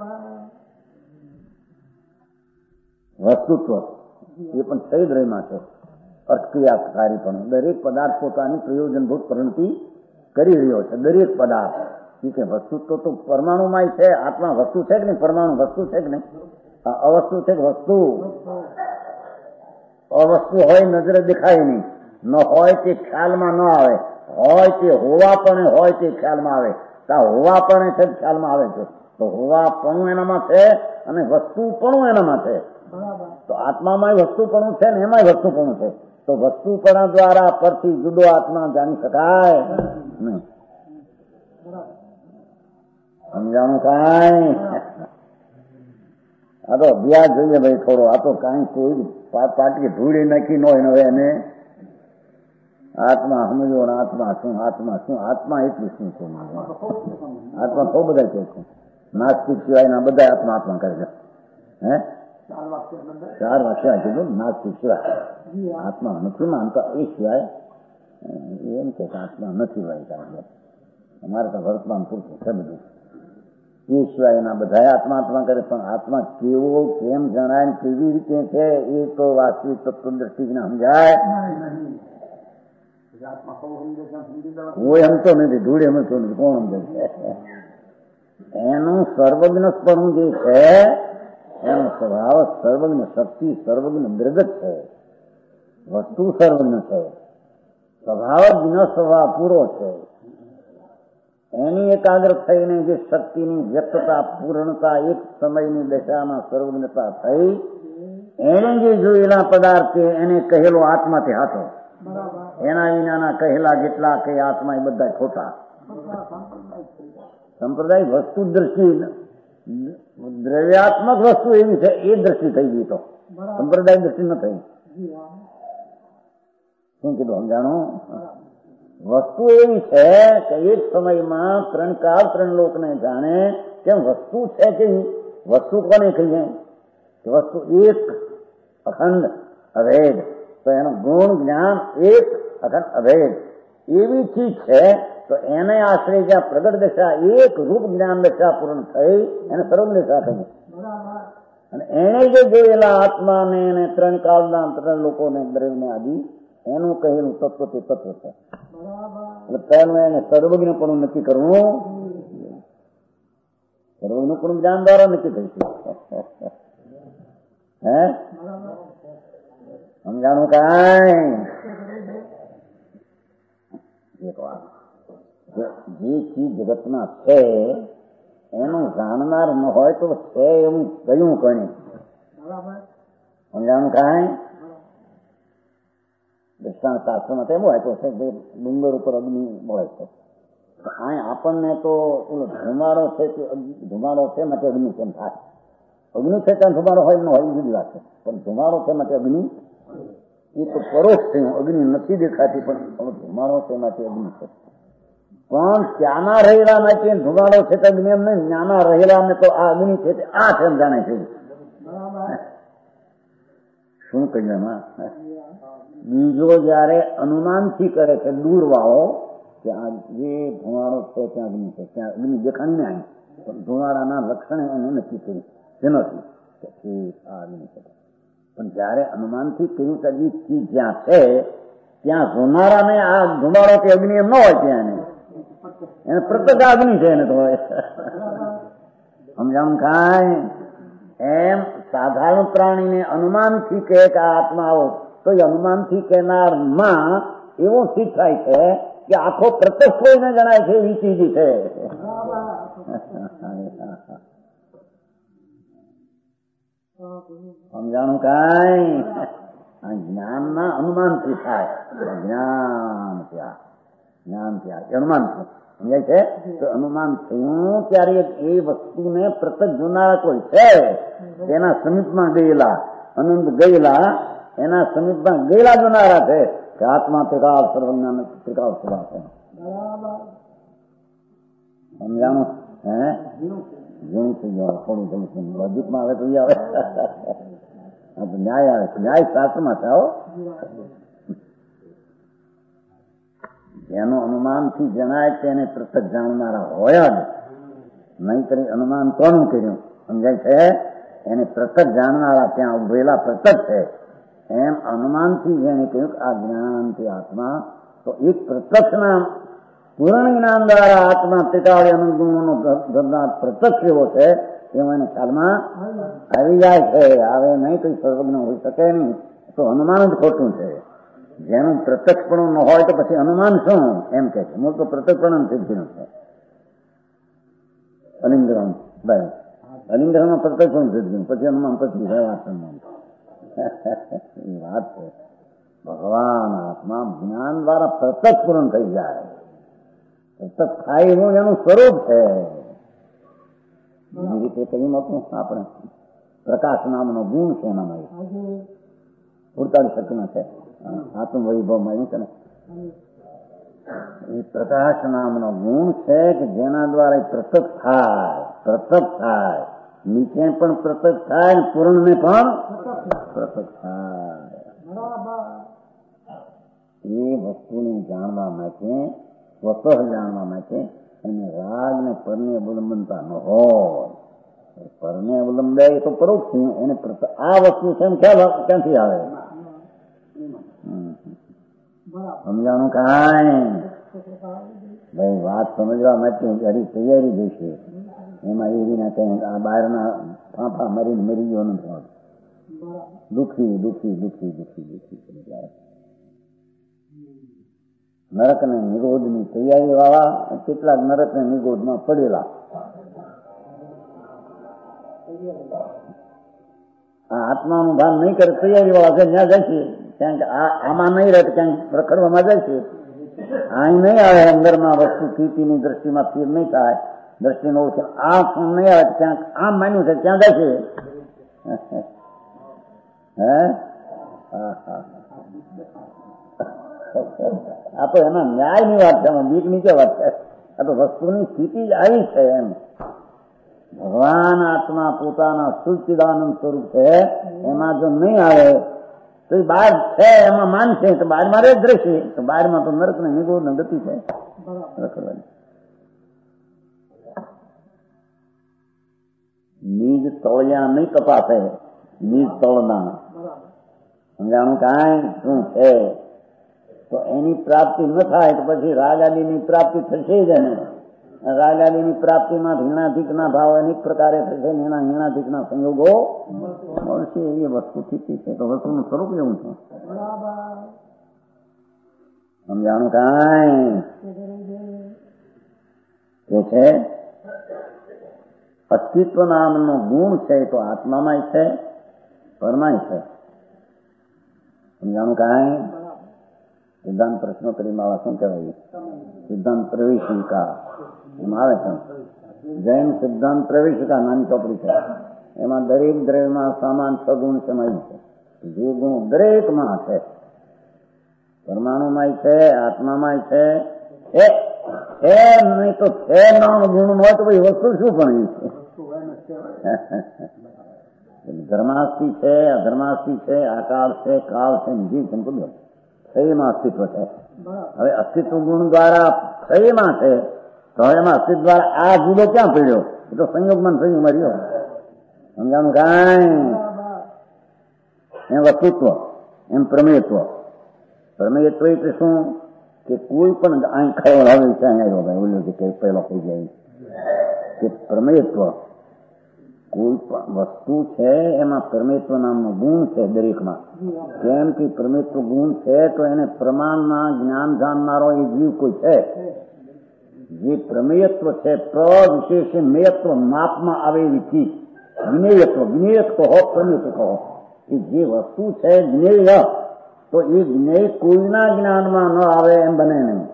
વસ્તુત્વ એ પણ થઈ દ્રયમાં છે. અર્થક્રિયાકારી પણ દરેક પદાર્થ પોતાની પ્રયોજનભૂત પ્રવૃત્તિ કરી રહ્યો છે. દરેક પદાર્થ કે વસ્તુત્વ તો પરમાણુમાં છે. આત્મા વસ્તુ છે કે નહીં? પરમાણુ વસ્તુ છે કે નહીં? અવસ્તુ છે કે વસ્તુ? અવસ્તુ હોય નજરે દેખાય નહીં, ન હોય તે ખ્યાલમાં ન આવે, હોય તે હોવાપણે હોય તે ખ્યાલમાં આવે. હોવાપણે છે ખ્યાલમાં આવે છે. તો હોવાપણું એનામાં છે અને વસ્તુપણું એનામાં છે. તો આત્મામાં વસ્તુપણું છે ને એમાં વસ્તુપણું છે. તો વસ્તુપણા દ્વારા પરથી જુદો આત્મા જાણી શકાય નહીં. સમજાણું કાંઈ? આ તો અભ્યાસ જોઈએ ભાઈ થોડો. આ તો કાંઈ કોઈ પાટી ધૂળી નાખી ન હોય હવે એને આત્મા સમજો ને આત્મા શું, આત્મા શું, આત્મા એટલું શું છે? આત્મા તો બધા કે છે. નાસ્તિક સિવાયના બધા આત્મા આત્મા કરે છે. હે ચાર વાક્ય કીધું નાસ્તિક સિવાય આત્મા નથી માનતા એ સિવાય એમ કે આત્મા નથી ભાઈ. અમારે તો વર્તમાન પૂરતું છે બધું. એ સિવાય એના બધા આત્મા આત્મા કરે. પણ આત્મા કેવો કેમ જણાય ને કેવી રીતે છે એ તો વાસ્તવિક તત્વ દ્રષ્ટિને સમજાય. કોઈ સમતો નથી, ધૂળે સમજતો નથી. કોણ સમજે છે? એનું સર્વજ્ઞપણું જે છે એનો સ્વભાવ સર્વજ્ઞ શક્તિ, સર્વજ્ઞ દ્રગત છે. વસ્તુ સર્વજ્ઞ છે, સ્વભાવ જ ન સ્વભાવ પૂરો છે. એની એકાગ્ર થઈને જે શક્તિની વ્યક્તતા, પૂર્ણતા, એક સમયની દશામાં સર્વજ્ઞતા થઈ, એને જે જોયેલા પદાર્થ એને કહેલો આત્મા તે હાથો. એના વિનાના કહેલા જેટલા કે આત્મા એ બધા ખોટા. સંપ્રદાય વસ્તુ દ્રષ્ટિ, દ્રવ્યાત્મક વસ્તુ એવી છે એ દ્રષ્ટિ થઈ ગઈ. તો સંપ્રદાય દ્રષ્ટિ ન થઈ. શું કીધું સમજાણું? વસ્તુ એવી છે કે એક સમયમાં ત્રણ કાળ ત્રણ લોકને જાણે કેમ વસ્તુ છે કે વસ્તુ કોને કહીએ? વસ્તુ એક અખંડ અભેદ. તો એનું ગુણ જ્ઞાન એક અખંડ અભેદ એવી ચીજ છે. તો એને આશ્રય જ્યાં પ્રગટ દશા એક રૂપ જ્ઞાન દશા પૂર્ણ થઈ એને સર્વ દશા થઈ. અને એને જે જોયેલા આત્માને એને ત્રણ કાળના ત્રણ લોકોને દ્રવ્યને આદિ એનું કહેલું તત્વ તે તત્વ છે. એટલે પહેલું એને સર્વજ્ઞ પણ નક્કી કરવું. સર્વજ્ઞ પણ જ્ઞાન દ્વારા નક્કી થઈ છે. હે સમજાણું કાંઈ? એક વાત, જે ચીજ જગતમાં છે એનું જાણનાર ન હોય તો છે એવું કયું કણી? સમજાણું કાંઈ? દૃષ્ટાંત શાસ્ત્રમાં તો એવું આપ્યું છે કે ડુંગર ઉપર અગ્નિ મળે છે. અહીં આપણને તો ઓલો ધુમાડો છે કે ધુમાડો છે માટે અગ્નિ કેમ થાય? અગ્નિ છે ત્યાં ધુમાડો હોય ન હોય જુદી વાત છે. પણ ધુમાડો છે માટે અગ્નિ એ તો પરોક્ષ થયું. અગ્નિ નથી દેખાતી પણ ધુમાડો છે માટે અગ્નિ છે. પણ ત્યાંના રહેલા માટે ધુમાડો છે તો અગ્નિ એમ નહીં. ત્યાંના રહેલા ને તો આ અગ્નિ છે તે આ છે એમ જાણે છે. શું કહીએ એમાં? બીજો જયારે અનુમાનથી કરે છે દૂર વાળો કે આ જે ધુમાડો છે ત્યાં અગ્નિ છે, ત્યાં અગ્નિ દેખાણી ને આવી પણ ધુમાડાના લક્ષણે એને નક્કી કર્યું તેનાથી આ અગ્નિ છે. પણ જયારે અનુમાનથી કર્યું કે ચીજ જ્યાં છે ત્યાં જોનારાને આ ધુમાડો કે અગ્નિ એમ ન હોય. ત્યાં એને એને પ્રત્યક્ષ અગ્નિ છે એને તો સમજાવું કાંઈ? એમ સાધારણ પ્રાણીને અનુમાનથી કહે કે આ આત્મા આવો તો એ અનુમાનથી કહેનારમાં એવો સિદ્ધ થાય છે કે આખો પ્રત્યક્ષ કોઈને જણાય છે એવી ચીજ છે. સમજાણું કાંઈ? જ્ઞાનના અનુમાનથી થાય. જ્ઞાન ત્યાં જ્ઞાન ત્યાં અનુમાનથી સમજાય છે. તો અનુમાન થયું ત્યારે એ વસ્તુને પ્રત્યક્ષ જોનારા કોઈ છે તેના સમીપમાં ગયેલા અનંત ગયેલા એના સમીપમાં ગયેલા જોનારા છે કે આત્મા ત્રિકાળ સર્વજ્ઞાન ત્રિકાળ સ્વભાવ છે. સમજાણું? હે ઘણું થઈ જાય થોડું ઘણું થઈ લોજિકમાં આવે તો આવે. ન્યાય આવે ન્યાય શાસ્ત્રમાં છે. જેનું અનુમાનથી જણાય તેને પ્રત્યક્ષ જાણનારા હોય જ નહીં. કરી અનુમાન કોનું કર્યું સમજાય છે? એને પ્રત્યક્ષ જાણનારા ત્યાં ઉભેલા પ્રત્યક્ષ છે. એમ અનુમાનથી જેને કહ્યું કે આ જ્ઞાનથી આત્મા તો એક પ્રત્યક્ષના પૂર્ણ જ્ઞાન દ્વારા આત્મા ત્રિકાળ અનંત ગુણોનો ધરનાર પ્રત્યક્ષ એવો છે એવો એને ખ્યાલમાં આવી જાય છે. આવે નહીં કઈ સર્વજ્ઞ હોઈ શકે નહીં. તો અનુમાન જ ખોટું છે. જેનું પ્રત્યક્ષપણું ન હોય તો પછી અનુમાન શું એમ કે છે? મૂળ તો પ્રત્યક્ષપણ સિદ્ધિનું છે. અલિંગ્રહણ ભાઈ અલિંગ્રહણમાં પ્રત્યક્ષપણ સિદ્ધિનું પછી અનુમાન પછી વાત એ વાત છે. ભગવાન આત્મા જ્ઞાન દ્વારા પ્રત્યક્ષ પૂર્ણ થઈ જાય. પ્રત્યક્ષ થાય એવું એનું સ્વરૂપ છે. બીજી રીતે કહ્યું હતું આપણે પ્રકાશ નામનો ગુણ છે એનામાં ઉડતાલીસ શક્તિમાં છે. આત્મ વૈભવમાં આવ્યું છે ને એ પ્રકાશ નામનો ગુણ છે કે જેના દ્વારા એ પ્રત્યક્ષ થાય પ્રત્યક્ષ થાય નીચે પણ પ્રત્યક્ષ થાય પૂર્ણ ને પણ પ્રત્યક્ષ થાય. એ વસ્તુને જાણવા માટે સ્વતઃ જાણવા માટે એને રાગ ને પરને અવલંબનતા ન હોય. પરને અવલંબે એ તો પરોક્ષ એને આ વસ્તુ છે એમ ખ્યાલ ક્યાંથી આવે? સમજાણું કાંઈ? ભાઈ વાત સમજવા માટે હરી તૈયારી જોઈશે. એમાં એવી ના કઈ આ બહારના ફાંફા મરીને મરી ગયો નથી. દુઃખી દુઃખી દુઃખી દુઃખી દુઃખી નરક ને નિરોધ ની તૈયારી વાળા કેટલાક નરક ને નિરોધમાં પડેલા. આ આત્માનું ભાન નહીં કરે તૈયારી વાળા છે ત્યાં જાય છે. કારણ કે આમાં નહીં રહે ક્યાંક રખડવામાં જાય છે. અહીં નહીં આવે અંદરમાં વસ્તુ સ્થિતિની દ્રષ્ટિમાં સ્થિર નહીં થાય. દ્રષ્ટિનો ઓછો આ નહીં આવે ક્યાંક આમ માન્યું છે ત્યાં જાય છે. હે આ તો એના ન્યાય ની વાત છે. બીક નીચે વાત છે. આ તો વસ્તુની સ્થિતિ જ આવી છે. એમ ભગવાન આત્મા પોતાના સચ્ચિદાનંદ સ્વરૂપ છે, એમાં જો નહીં આવે તો એ બહાર છે એમાં માનશે તો બહારમાં રહે જ રહેશે, તો બહારમાં તો નરક ને નિગોર ને ગતિ છે રખડવાની. નીજ તળિયા નહીં તપાસે, નીજ તળના સમજાણું કાંઈ શું છે તો એની પ્રાપ્તિ ન થાય તો પછી રાગાદીની પ્રાપ્તિ થશે જ ને. રાગાદીની પ્રાપ્તિમાં હિણાધિકના ભાવ અનેક પ્રકારે થશે ને એના હિણાધિકના સંયોગો મળશે. એ વસ્તુ સ્થિતિ છે તો વસ્તુનું સ્વરૂપ એવું છે. સમજાણું કાંઈ કે છે અસ્તિત્વ નામનો ગુણ છે તો આત્મામાં છે, પરમાય છે. સમજાણું કાંઈ સિદ્ધાંત પ્રશ્નોત્તરી માળા શું કહેવાય? સિદ્ધાંત પ્રવેશિકા એમાં આવે છે. જૈન સિદ્ધાંત પ્રવેશિકા નાની ચોપડી છે. એમાં દરેક દ્રવ્યમાં સામાન સગુણ સમાય છે. જે ગુણ દરેકમાં છે, પરમાણુમાં છે, આત્મામાં છે. છે નહીં તો છે નામ ગુણ હોય તો ભાઈ વસ્તુ શું પણ છે? ધર્માસ્તિ છે, અધર્માસ્તિ છે, આકાર છે, કાળ છે, જીવ છે, બધું એમાં અસ્તિત્વ છે. હવે અસ્તિત્વ ગુણ દ્વારા એમાં છે તો એમાં અસ્તિત્વ દ્વારા આ જુદો ક્યાં પડ્યો? એ તો સંયોગમાં સંયોગ રહ્યો. સમજાણું કાંઈ? એમ વસ્તુત્વ, એમ પ્રમેયત્વ. પ્રમેયત્વ એટલે શું કે કોઈ પણ અહીં ખબર આવે છે, અહીંયા ભાઈ ઓલું કે પહેલો થઈ જાય કે પ્રમેયત્વ કોઈ પણ વસ્તુ છે એમાં પ્રમેયત્વ નામનો ગુણ છે દરેકમાં. કેમ કે પ્રમેયત્વ ગુણ છે તો એને પ્રમાણમાં જ્ઞાન જાણનારો એ જીવ કોઈ છે. જે પ્રમેયત્વ છે પ્રવિશેષ મેયત્વ માપમાં આવે એવી ચીજ જ્ઞેયત્વ, જ્ઞેય કહો પ્રમેયત્વ કહો. એ જે વસ્તુ છે જ્ઞેય તો એ જ્ઞેય કોઈના જ્ઞાનમાં ન આવે એમ બને નહીં.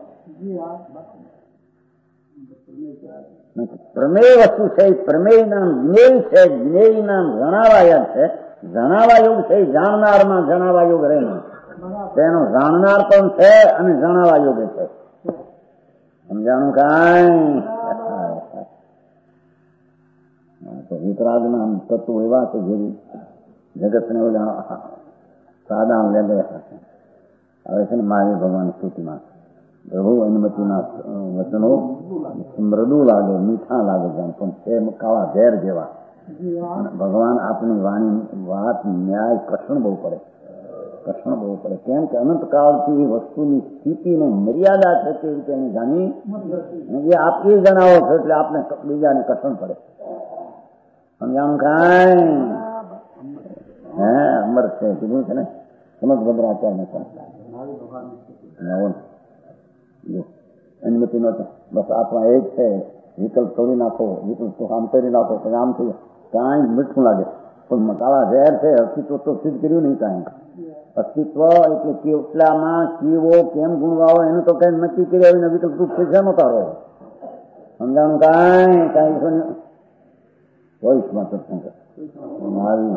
પ્રમેય વસ્તુ છે એ પ્રમેય નામ જ્ઞેય છે, જ્ઞેય નામ જણાવાય છે. જણાવા યોગ છે જાણનારમાં જણાવા યોગ રહે નહીં. તેનો જાણનાર પણ છે અને જણાવા યોગ છે. સમજાણું કાંઈ? તો વિતરાગના તત્વો એવા છે જે જગતને ઓલા સાદા લે હવે છે ને મહાવીર ભગવાન સ્તુતિમાં પ્રભુ અનુમતિના વચનો મૃદુ લાગે, મીઠા લાગે છે પણ છે કાળા ઝેર જેવા. ભગવાન આપની વાણી વાત ન્યાય કઠણ બહુ પડે, કઠણ બહુ પડે. કેમ કે અનંતકાળથી એ વસ્તુની સ્થિતિને મર્યાદા છે તે રીતે એને જાણી જે આપ એ જણાવો છો એટલે આપને બીજાને કઠણ પડે. સમજાણું કાંઈ? હે અમર છે કીધું છે ને સમજ ભદ્રાચાર્ય અનુમતિ નતો. બસ આપણા એક છે વિકલ્પ તોડી નાખો, વિકલ્પ તો આમ કરી નાખો તો આમ થઈ કાંઈ મીઠું લાગે પણ કાળા ઝેર છે. અસ્તિત્વ તો સિદ્ધ કર્યું નહીં કાંઈ. અસ્તિત્વ એટલે કેટલામાં કેવો કેમ ગુણવાવો એનું તો કઈ નક્કી કર્યા હોય ને વિકલ્પ રૂપ થઈ છે નતા રહો. સમજાણું કાંઈ? કાંઈ ચોઈસમાં સત્સંગ આવી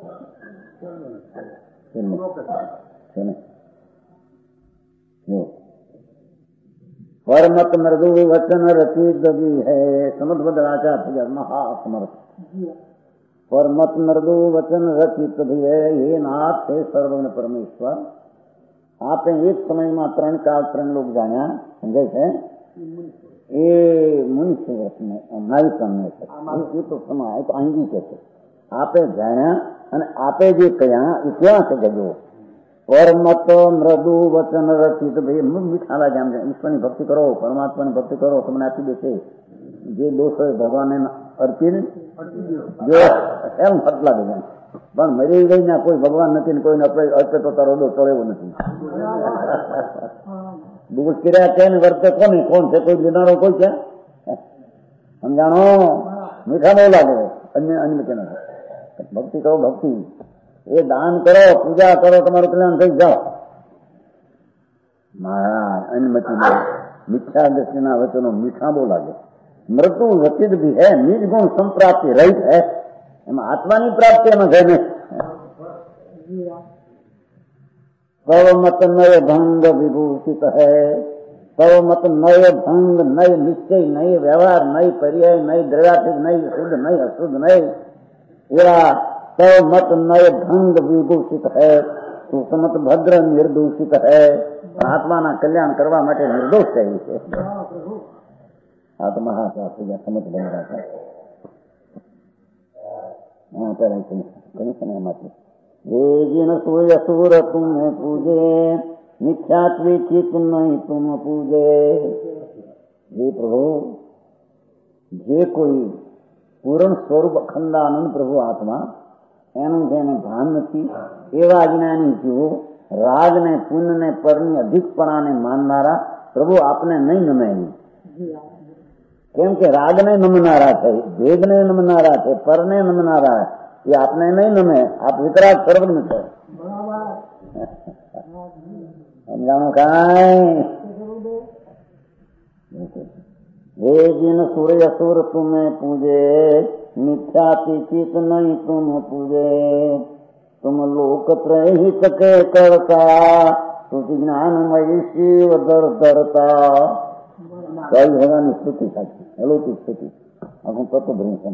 પરમત મૃદુ વચન રચી દબી હૈ. સમજ બદલાચાર થઈ જાય મહાસમર્થ. પરમત મૃદુ વચન રચિત ભી હૈ. હે નાથ છે સર્વજ્ઞ પરમેશ્વર. આપે એક સમયમાં ત્રણ કાળ ત્રણ લોક જાણ્યા. સમજાય છે? એ મનુષ્ય વ્રતને નાયકને છે એ તો સમા એ તો આંગી કે છે. આપે જાણ્યા અને આપે જે કહ્યા એ ક્યાં છે ગજો? પરમત મૃદુ વચન રચિત ભાઈ મીઠા લાગે આમ ઈશ્વરની ભક્તિ કરો, પરમાત્માની ભક્તિ કરો તમને આપી દેશે. જે દોષ હોય ભગવાનને અર્પીને જો એમ ફટ લાગે છે પણ મરી ગઈ ના કોઈ ભગવાન નથી ને કોઈને અર્પે તો તારો દોષ ટળેવો નથી. દોષ કર્યા છે ને વર્તે કોને કોણ છે? કોઈ લેનારો કોઈ છે? સમજાણો? મીઠા બહુ લાગે અન્ય અન્ય ના ભક્તિ કરો, ભક્તિ એ દાન કરો, પૂજા કરો, તમારું કલ્યાણ થઈ જાઓ. મહારાજ અનુમતિ મિથ્યા દ્રષ્ટિના વચનો મીઠા બહુ લાગે. મૃત્યુ વચિત ભી હે, નિજ ગુણ સંપ્રાપ્તિ રહિત હે. એમાં આત્માની પ્રાપ્તિ એમાં છે નહીં. સર્વમત નય ભંગ વિભૂષિત હૈ. સૌ મત નય ભંગ, નય નિશ્ચય, નય વ્યવહાર, નય પર્યાય, નય દ્રવ્યાતીત, નય શુદ્ધ, નય અશુદ્ધ, નય એવા સૌ મત નય ભંગ વિભૂષિત હૈ, સુસમત ભદ્ર નિર્દૂષિત હૈ. આત્માના કલ્યાણ કરવા માટે નિર્દોષ થઈ છે. આ તો મહાત્મા સમજ બનેલા છે. ઘણી સમયમાંથી જે જીન સૂર્ય સૂર તુમે પૂજે, મિથ્યાત્વી ચિત નહીં તુમ પૂજે. જે પ્રભુ, જે કોઈ પૂર્ણ સ્વરૂપ અખંડાનંદ પ્રભુ આત્મા, એનું જેને ભાન નથી એવા અજ્ઞાની જીવો, રાગ ને પુણ્ય ને પરની અધિકપણાને માનનારા પ્રભુ આપને નહીં નમે. કેમ કે રાગને નમનારા છે, ભેદને નમનારા છે, પરને નમનારા, એ આપને નહીં નમે. આપ વિતરાગ સર્વજ્ઞ છે. સમજાણું કાંઈ? હે જીન સૂર્ય સુર તુમે પૂજે, મિથ્યાતિ ચિત નહીં તુમ પૂજે. तुम लोकत्रय हित के करता, तुझ ज्ञानमयी शिव दर दरता. કઈ ભગવાનની સ્તુતિ સાચી, અલૌકિક સ્તુતિ. આખું તત્વ ભ્રંશન.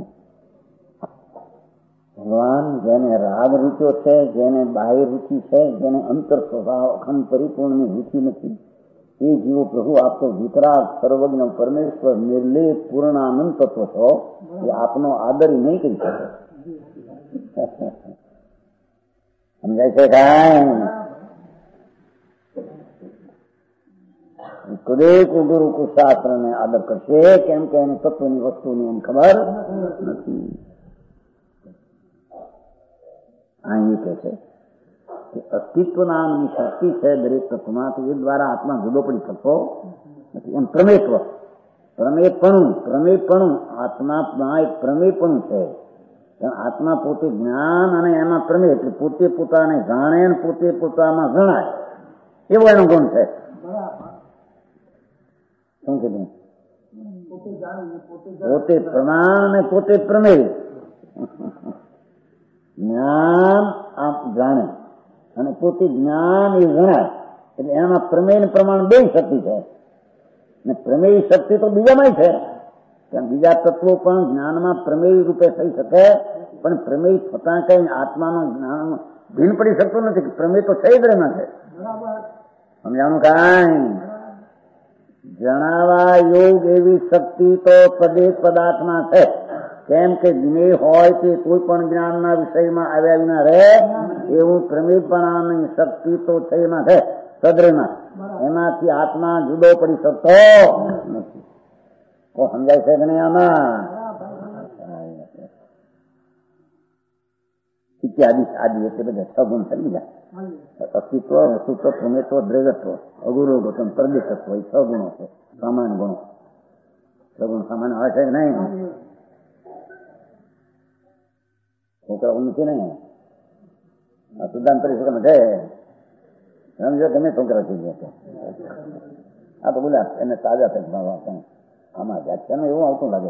ભગવાન જેને રાગ રૂચ્યો છે, જેને બાહ્ય રુચિ છે, જેને અંતર સ્વભાવ અખંડ પરિપૂર્ણની રુચિ નથી, એ જીવો પ્રભુ આપ તો વિતરાગ સર્વજ્ઞ પરમેશ્વર નિર્લેપ પૂર્ણાનંદ તત્વ છો, એ આપનો આદર નહીં કરી શકે. સમજાય છે કાંઈ? કુદેક ગુરુ કુશાસ્ત્ર ને આદર કરશે, કેમ કે એને તત્વની વસ્તુની એમ ખબર નથી. અહીં કહે છે કે અસ્તિત્વ નામની શક્તિ છે દરેક તત્વમાં, તો એ દ્વારા આત્મા જુદો પડી શકતો નથી. એમ પ્રમેયત્વ, પ્રમેયપણું, પ્રમેયપણું આત્મામાં એક પ્રમેયપણું છે. આત્મા પોતે જ્ઞાન અને એમાં પ્રમેય, એટલે પોતે પોતાને જાણે ને પોતે પોતામાં જણાય, એવો એનો ગુણ છે. શું કીધું? પોતે પ્રમાણ અને પોતે પ્રમેય. જ્ઞાન આપ જાણે અને પોતે જ્ઞાન એ જણાય, એટલે એમાં પ્રમેય ને પ્રમાણ બે શક્તિ છે. ને પ્રમેય શક્તિ તો બીજામાં છે. બીજા તત્વો પણ જ્ઞાનમાં પ્રમેય રૂપે થઈ શકે, પણ પ્રમેય થતા કઈ આત્માનું જ્ઞાન ભીન પડી શકતું નથી. પ્રમેય તો છે જ એમાં છે. સમજાણું કાંઈ? જણાવા યોગ એવી શક્તિ તો પદે પદાર્થમાં છે. કેમ કે જ્ઞેય હોય તે કોઈ પણ જ્ઞાનના વિષયમાં આવ્યા વિના રહે, એવું પ્રમેયપણાની શક્તિ તો છે એમાં છે, સદ્રમાં. એમાંથી આત્મા જુદો પડી શકતો નથી. તો સમજાય છે કે નહીં? આમાં ઇત્યાદિ આદિ એટલે બધા છ ગુણ થઈ ગયા. અસ્તિત્વ, વસ્તુત્વ, પુણ્યત્વ, દ્રવ્યત્વ, અગુરુ ગૌતમ, પ્રદેશત્વ, એ છ ગુણો છે. સામાન્ય ગુણો. છ ગુણ સામાન્ય હોય છે કે નહીં? છોકરા નથી નહીં. આ સિદ્ધાંત પરિષદ છે. સમજો તમે છોકરા થઈ ગયા. આ તો બોલ્યા એને તાજા થઈ આમાં વ્યાખ્યાનો એવું આવતું લાગે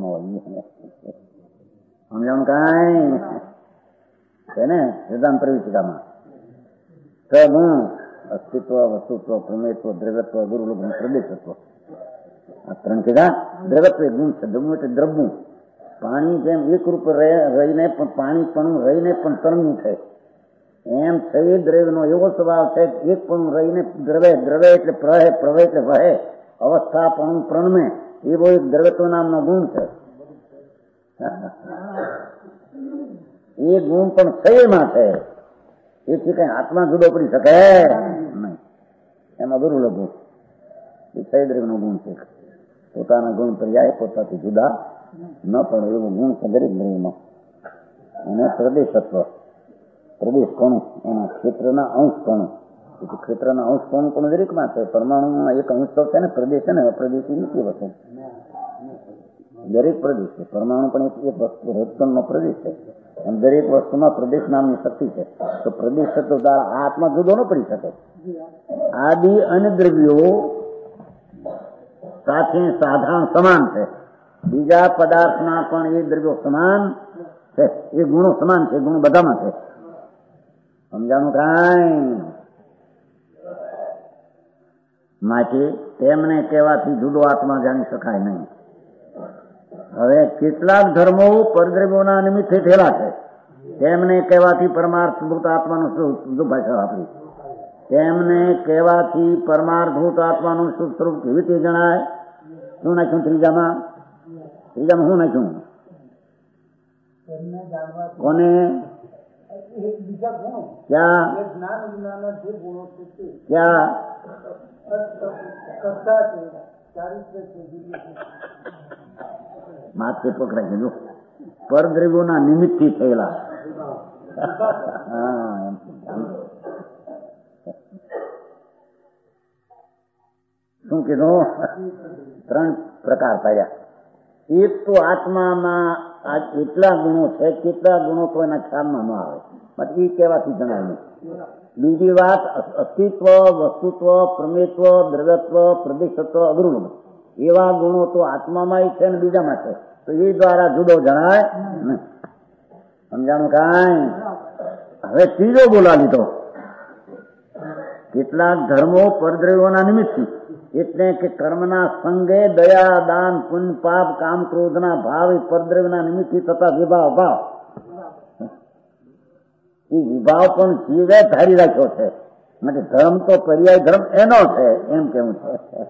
સમજાણું કાંઈ છે ને? સિદ્ધાંત પ્રવિષ્ટિકામાં છ ગુણ: અસ્તિત્વ, વસ્તુત્વ, પ્રમેયત્વ, દ્રવ્યત્વ, ગુરુલગ્ન, પ્રદેશત્વ. આ ત્રણ કીધા. દ્રવ્યત્વ એ ગુણ છે. દ્રવ્ય એટલે દ્રવ્યું. પાણી જેમ એક રૂપ રહીને પણ પાણી પણ રહીને પણ તરણું છે, એમ છે દ્રવ્યનો એવો સ્વભાવ છે. એક પણ રહીને દ્રવ્ય, દ્રવ્ય એટલે પ્રહે, પ્રવય એટલે વહે, અવસ્થા પણ પ્રણમે, એવો એક દ્રવ્યત્વ નામનો ગુણ છે. એ ગુણ પણ શરીરમાં છે. એથી કઈ આત્મા જુદો પડી શકે નહીં. એમાં ગુરુ લઘુ એ શરીર નો ગુણ છે. પોતાના ગુણ પર્યાય પોતાથી જુદા ન પડે એવો ગુણ છે દરેક દ્રવ્યમાં. અને પ્રદેશત્વ, પ્રદેશ કોણું, એના ક્ષેત્રના અંશ કોણું. ક્ષેત્રના અંશ કોણું પણ દરેકમાં છે. પરમાણુમાં એક અંશ તો છે ને, પ્રદેશ છે ને, અપ્રદેશી નથી વસ્તુ. દરેક પ્રદેશ છે. પરમાણુ પણ એક વસ્તુ રત્નનો પ્રદેશ છે. અને દરેક વસ્તુમાં પ્રદેશ નામની શક્તિ છે. તો પ્રદેશ શબ્દ દ્વારા આત્મા જુદો ન પડી શકે. આદિ અને દ્રવ્યો સાથે સાધારણ સમાન છે. બીજા પદાર્થમાં પણ એ દ્રવ્યો સમાન છે. એ ગુણો સમાન છે. ગુણો બધામાં છે. સમજાનું કાંઈ? માટે તેમને કહેવાથી જુદો આત્મા જાણી શકાય નહીં. હવે કેટલાક ધર્મો પરદ્રવ્યોના નિમિત્તે થયેલા છે, તેમને કહેવાથી પરમાર્થભૂત આત્માનું શું ભાષા વાપરી, તેમને કહેવાથી પરમાર્થભૂત આત્માનું શુભ સ્વરૂપ કેવી રીતે જણાય? શું નાખ્યું ત્રીજામાં? ત્રીજામાં શું નાખ્યું? કોને? ક્યાં ક્યાં માથે પકડાઈ ગયું. પરદ્રવ્યોના નિમિત્તથી થયેલા. શું કીધું? ત્રણ પ્રકાર પાડ્યા. એક તો આત્મામાં આ એટલા ગુણો છે, કેટલા ગુણો તો એના ખ્યાલમાં ન આવે, એ કહેવાથી જણાય નહીં. બીજી વાત, અસ્તિત્વ, વસ્તુત્વ, પ્રમેયત્વ, દ્રવ્યત્વ, પ્રદેશત્વ, અગૃણ એવા ગુણો તો આત્મામાં છે ને બીજામાં છે, તો એ દ્વારા જુદો જણાય નહીં. સમજાણું કાંઈ? હવે ત્રીજો બોલા લીધો. કેટલાક ધર્મો પરદ્રવ્યોના નિમિત્તથી, એટલે કે કર્મના સંગે દયા, દાન, પુણ્ય, પાપ, કામ, ક્રોધના ભાવ એ પરદ્રવ્યના નિમિત્તથી થતા વિભાવ ભાવ, એ વિભાવ પણ જીવે ધારી રાખ્યો છે. માટે ધર્મ તો પર્યાય ધર્મ એનો છે એમ કેવું છે.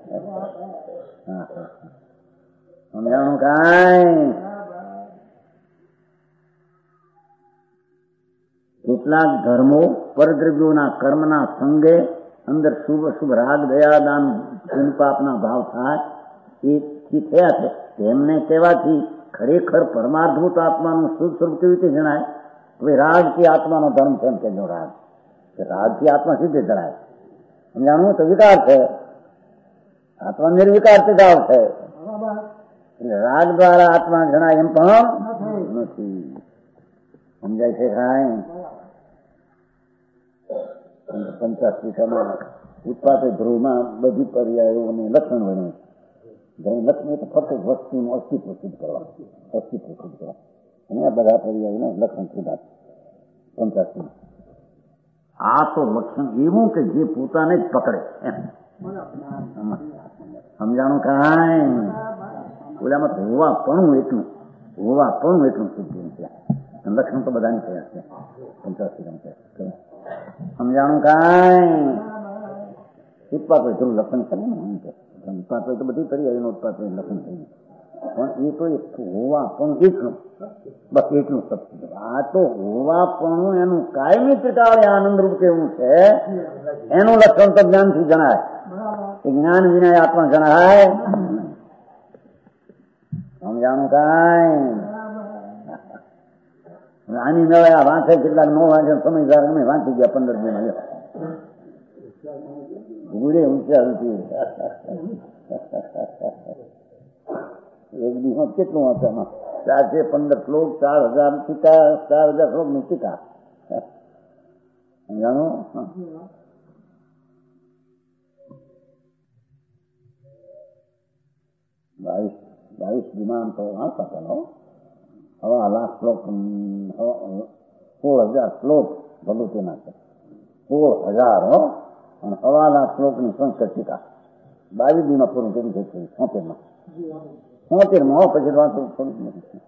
સમજાણું કાંઈ? કેટલાક ધર્મો પરદ્રવ્યોના કર્મના સંગે અંદર શુભ શુભ રાગ, દયા, દાન, પુણ્ય, પાપના ભાવ થાય એથી થયા છે. તેમને કહેવાથી ખરેખર પરમાર્થભૂત આત્માનું શુભ સ્વરૂપ કેવી રીતે જણાય? હવે રાગથી આત્માનો ધર્મ છે એમ કેજો. રાગ રાગથી આત્મા સીધે જણાય. સમજાણું? તો વિકાર છે, આત્મા નિર્વિકાર ભાવ છે, એટલે રાગ દ્વારા આત્મા જણાય એમ પણ નથી. સમજાય છે કાંઈ? પંચાસ્ત્રીમાં ઉત્પાદક ધ્રુવમાં બધી પર્યાયોને લક્ષણ બને. લક્ષણ એટલે ફક્ત વસ્તુનું અસ્તિત્વ સિદ્ધ કરવા, અસ્તિત્વ સિદ્ધ કરવા, અને આ બધા પર્યાયોને લક્ષણ સિદ્ધાંત પંચાસ્ત્રી. આ તો લક્ષણ એવું કે જે પોતાને જ પકડે એમ. સમજાણું કાંઈ? ઓલામાં તો હોવા પણ એટલું હોવા પણ એટલું સિદ્ધ છે. લક્ષણ તો બધાની થયા છે પંચાસ્ત્રી. સમજાણું કાંઈ? ઉત્પાદ હોય થોડું લક્ષણ કરે ને, ઉત્પાદ હોય તો બધી કરી એનું ઉત્પાદ હોય લક્ષણ થઈ ગયું. પણ એ તો હોવા પણ એટલું, બસ એટલું સત્ય. આ તો હોવા પણ એનું કાયમી ત્રિકાળ આનંદરૂપ કેવું છે એનું લક્ષણ તો જ્ઞાનથી જણાય. જ્ઞાન વિના આત્મા જણાય. સમજાણું કાંઈ? આની નવા વાંચે કેટલાક નો વાંચે સમજદાર અમે વાંચી ગયા પંદર દિન ગુડે ઊંચા નથી. એક દિવસ કેટલું વાંચવામાં? ચારસે પંદર શ્લોક, ચાર હજાર ટીકા, ચાર હજાર શ્લોક ની ટીકા. સમજાણું? બાવીસ બાવીસ વિમાન તો વાંચતા પેલો હવા લાખ શ્લોક, સોળ હજાર શ્લોક ભલું તેના છે. સોળ હજાર હો, અને હવા લાખ શ્લોક ની સંસ્કૃત ટીકા બાવીસ દીમાં પૂરું કરી છે. સોતેર માં સોતેર માં હો, પછી વાંચવું થોડુંક નથી.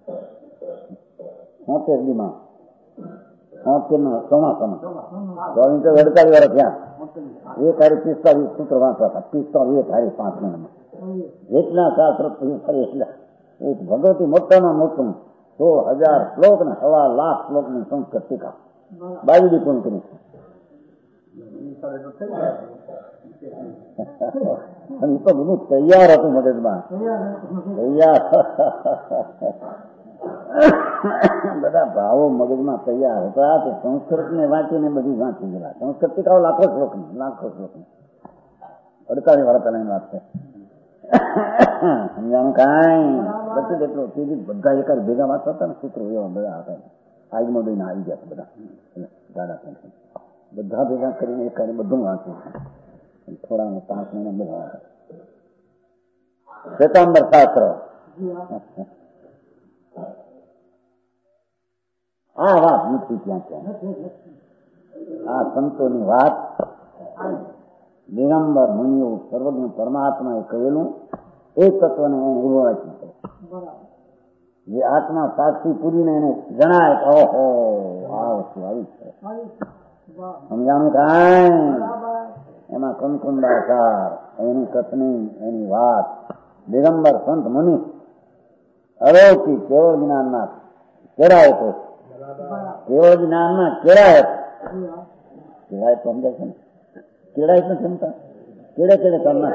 સોતેર દીમાં સોતેર ના ચોમાસામાં ચોવીસ તો અડતાલીસ વર્ષ થયા. એક હારી પિસ્તાલીસ સૂત્ર વાંચવા હતા. પિસ્તાલીસ એક હારી પાંચ મહિનામાં જેટલા શાસ્ત્ર ફરી એટલા એક ભગવતી મોટામાં મોટું સોળ હજાર શ્લોક ને સવા લાખ શ્લોક ની સંસ્કૃત ટીકા બાવીસ દી પૂર્ણ કરી. તો બધું તૈયાર હતું મગજમાં, તૈયાર બધા ભાવો મગજમાં તૈયાર હતા. તે સંસ્કૃત ને વાંચીને બધી વાંચી ગયેલા. સંસ્કૃત ટીકાઓ લાખો શ્લોક ની લાખો શ્લોક ની અડતાલીસ વાળા વાત છે. સમજાણું કાંઈ? બધું એટલું સીધી બધા એકાદ ભેગા વાંચતા હતા ને સૂત્રો એવા બધા હતા. આગમાં દઈને આવી ગયા બધા ગાડા પેન્શન બધા ભેગા કરીને એકાદ બધું વાંચ્યું. થોડા પાંચ મહિના બધા શ્વેતાંબર શાસ્ત્ર. આ વાત નથી ત્યાં ત્યાં આ સંતોની વાત દિગંબર મુનિઓ સર્વજ્ઞ પરમાત્માએ કહેલું એ તત્વને એને ઉભો રાખી છે. જે આત્મા સાક્ષી પૂરીને એને જણાય કે ઓહો આ વસ્તુ આવી છે, સમજાણું કાંઈ? એમાં કંકુંડાચાર, એની કથની, એની વાત, દિગંબર સંત મુનિ અલૌકિક કેવળ જ્ઞાનના કેળાય તો કેવળ જ્ઞાનના કેળાય કેળાય તો સમજાય છે ને? કેળાય તો ક્ષમતા કેળે કેળે કરનાર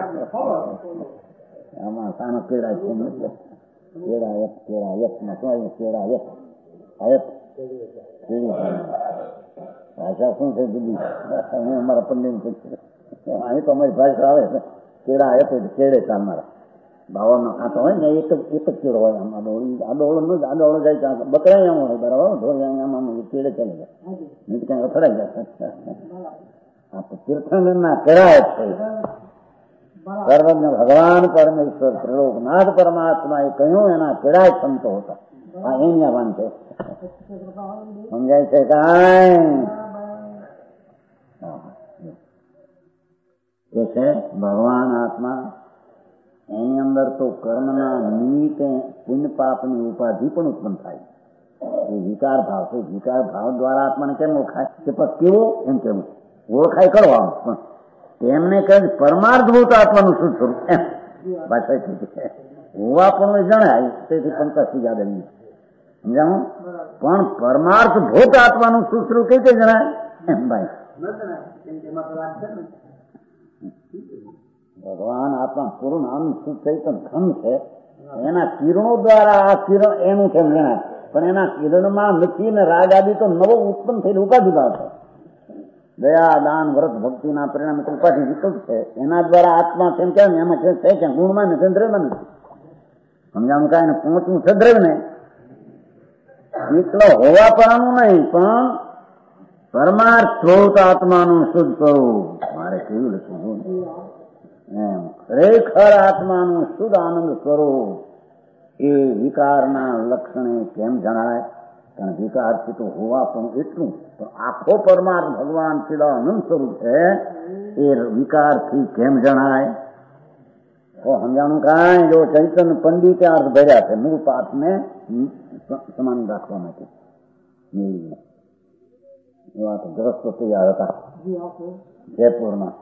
આમાં સાનો કેળાય છે કેળાયત કેળાયત માં શું આવ્યું? કેળાયત આયત કેળી ભાષા શું છે જુદી? હું અમારા પંડિત પૂછ્યું અહીં તો અમારી ભાષા આવે છે કેળા આયત કેળે ચાલનારા બાવાનો ખાતો હોય ને એક જ એક જ કેળો હોય. આમ આડો આડો ઓળો ન આડો ઓળો જાય બકરાય આમ હોય બરાબર ઢોળ આમ કેળે ચાલે જાય નહીં ક્યાંય અથડાઈ જાય. આ તો તીર્થંકરના કેળાય છે. સર્વજ્ઞ ભગવાન પરમેશ્વર ત્રિલોકનાથ પરમાત્મા એ કહ્યું એના કેળાય સંતો હતા. હા એની આ વાન છે, સમજાય છે કાંઈ? કે છે ભગવાન આત્મા એની અંદર તો કર્મના નિમિત્તે પુણ્ય પાપની ઉપાધિ પણ ઉત્પન્ન થાય. એ વિકાર ભાવ છે. વિકાર ભાવ દ્વારા આત્માને કેમ ઓળખાય? કે પણ કેવો એમ કેવું ઓળખાય કરો આમ પણ તેમને કહે પરમાર્થભૂત આત્માનું શું સ્વરૂપ એમ ભાષા હોવા પણ જણાય. તેથી પંચાસી યાદ આવી સમજાવું? પણ પરમાર્થ ભૂત આત્માનું શું સ્વરૂપ કઈ રીતે જણાય એમ ભાઈ? ભગવાન આત્મા પૂર્ણ આનું સુચૈતન ઘન છે. એના કિરણો દ્વારા આ કિરણ એનું કેમ જણાય? પણ એના કિરણમાં નથી ને રાગ આદિ તો નવો ઉત્પન્ન થયેલી ઉપાધિ ભાવ છે. દયા દાન વ્રત ભક્તિના પરિણામે ઉપાધિ વિકલ્પ છે. એના દ્વારા આત્મા કેમ કેમ એમાં છે કે ગુણમાં નથી દ્રવ્યમાં નથી. સમજાણું કાંઈ ને પહોંચવું છે દ્રવ્ય ને એકલો હોવા પરનું નહીં પણ પરમાર્થ સ્વરૂપ આત્માનું શુદ્ધ સ્વરૂપ મારે કેવું લખવું એમ ખરેખર આત્માનું શુદ્ધ આનંદ સ્વરૂપ એ વિકારના લક્ષણે કેમ જણાય? કારણ વિકારથી તો હોવા પણ એટલું તો આખો પરમાર્થ ભગવાન સીધા આનંદ સ્વરૂપ છે એ વિકારથી કેમ જણાય? તો સમજાણું કાંઈ? જો ચૈતન્ય પંડિતે અર્થ ભર્યા છે મૂળ પાઠને સમાન રાખવા માટે. એવા તો ગ્રસ્તો તૈયાર હતા જયપુરમાં.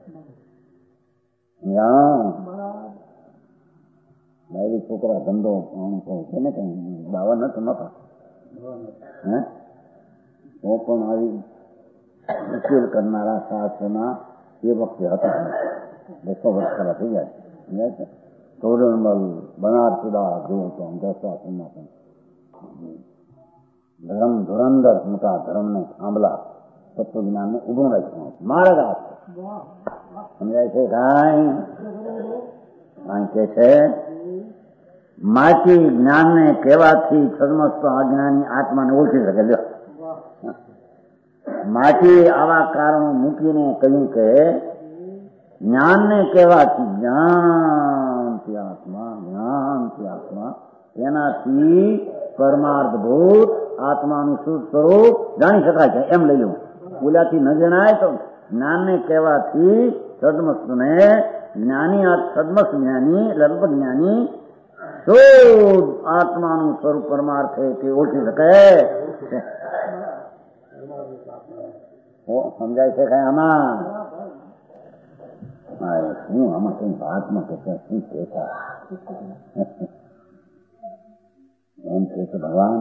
બાવી છોકરા ધંધો છે ને કઈ બાવા નતો નતા હે તો પણ આવી ઉકેલ કરનારા શાસ્ત્રના એ વખતે હતા. બસો વર્ષ ખરા થઈ જાય છે. તોરણમલ બનારસુદા જોઉં તો દસા પણ ધર્મ ધુરંધર મોટા ધર્મને થાંભલા તત્વજ્ઞાનને ઉભું રાખ્યું મારા ગાત સમજાય છે કાંઈ? કાંઈ કે છે માટી જ્ઞાનને કહેવાથી સદમસ્ત અજ્ઞાની આત્માને ઓળખી શકે. લ્યો માટી આવા કારણો મૂકીને કહ્યું કે જ્ઞાનને કહેવાથી જ્ઞાનથી આત્મા જ્ઞાનથી આત્મા એનાથી પરમાર્થભૂત આત્માનું શુદ્ધ સ્વરૂપ જાણી શકાય છે એમ લઈ લઉં. ઓલાથી ન જણાય તો જ્ઞાનને કહેવાથી સદમસ્તને જ્ઞાની સદમસ્ત જ્ઞાની લલ્પ જ્ઞાની શુદ્ધ આત્માનું સ્વરૂપ પરમાર્થ છે તે ઓળખી શકે. સમજાય છે કઈ આમાં? હું આમાં કઈ વાતમાં કે શું કહેતા એમ કે છે ભગવાન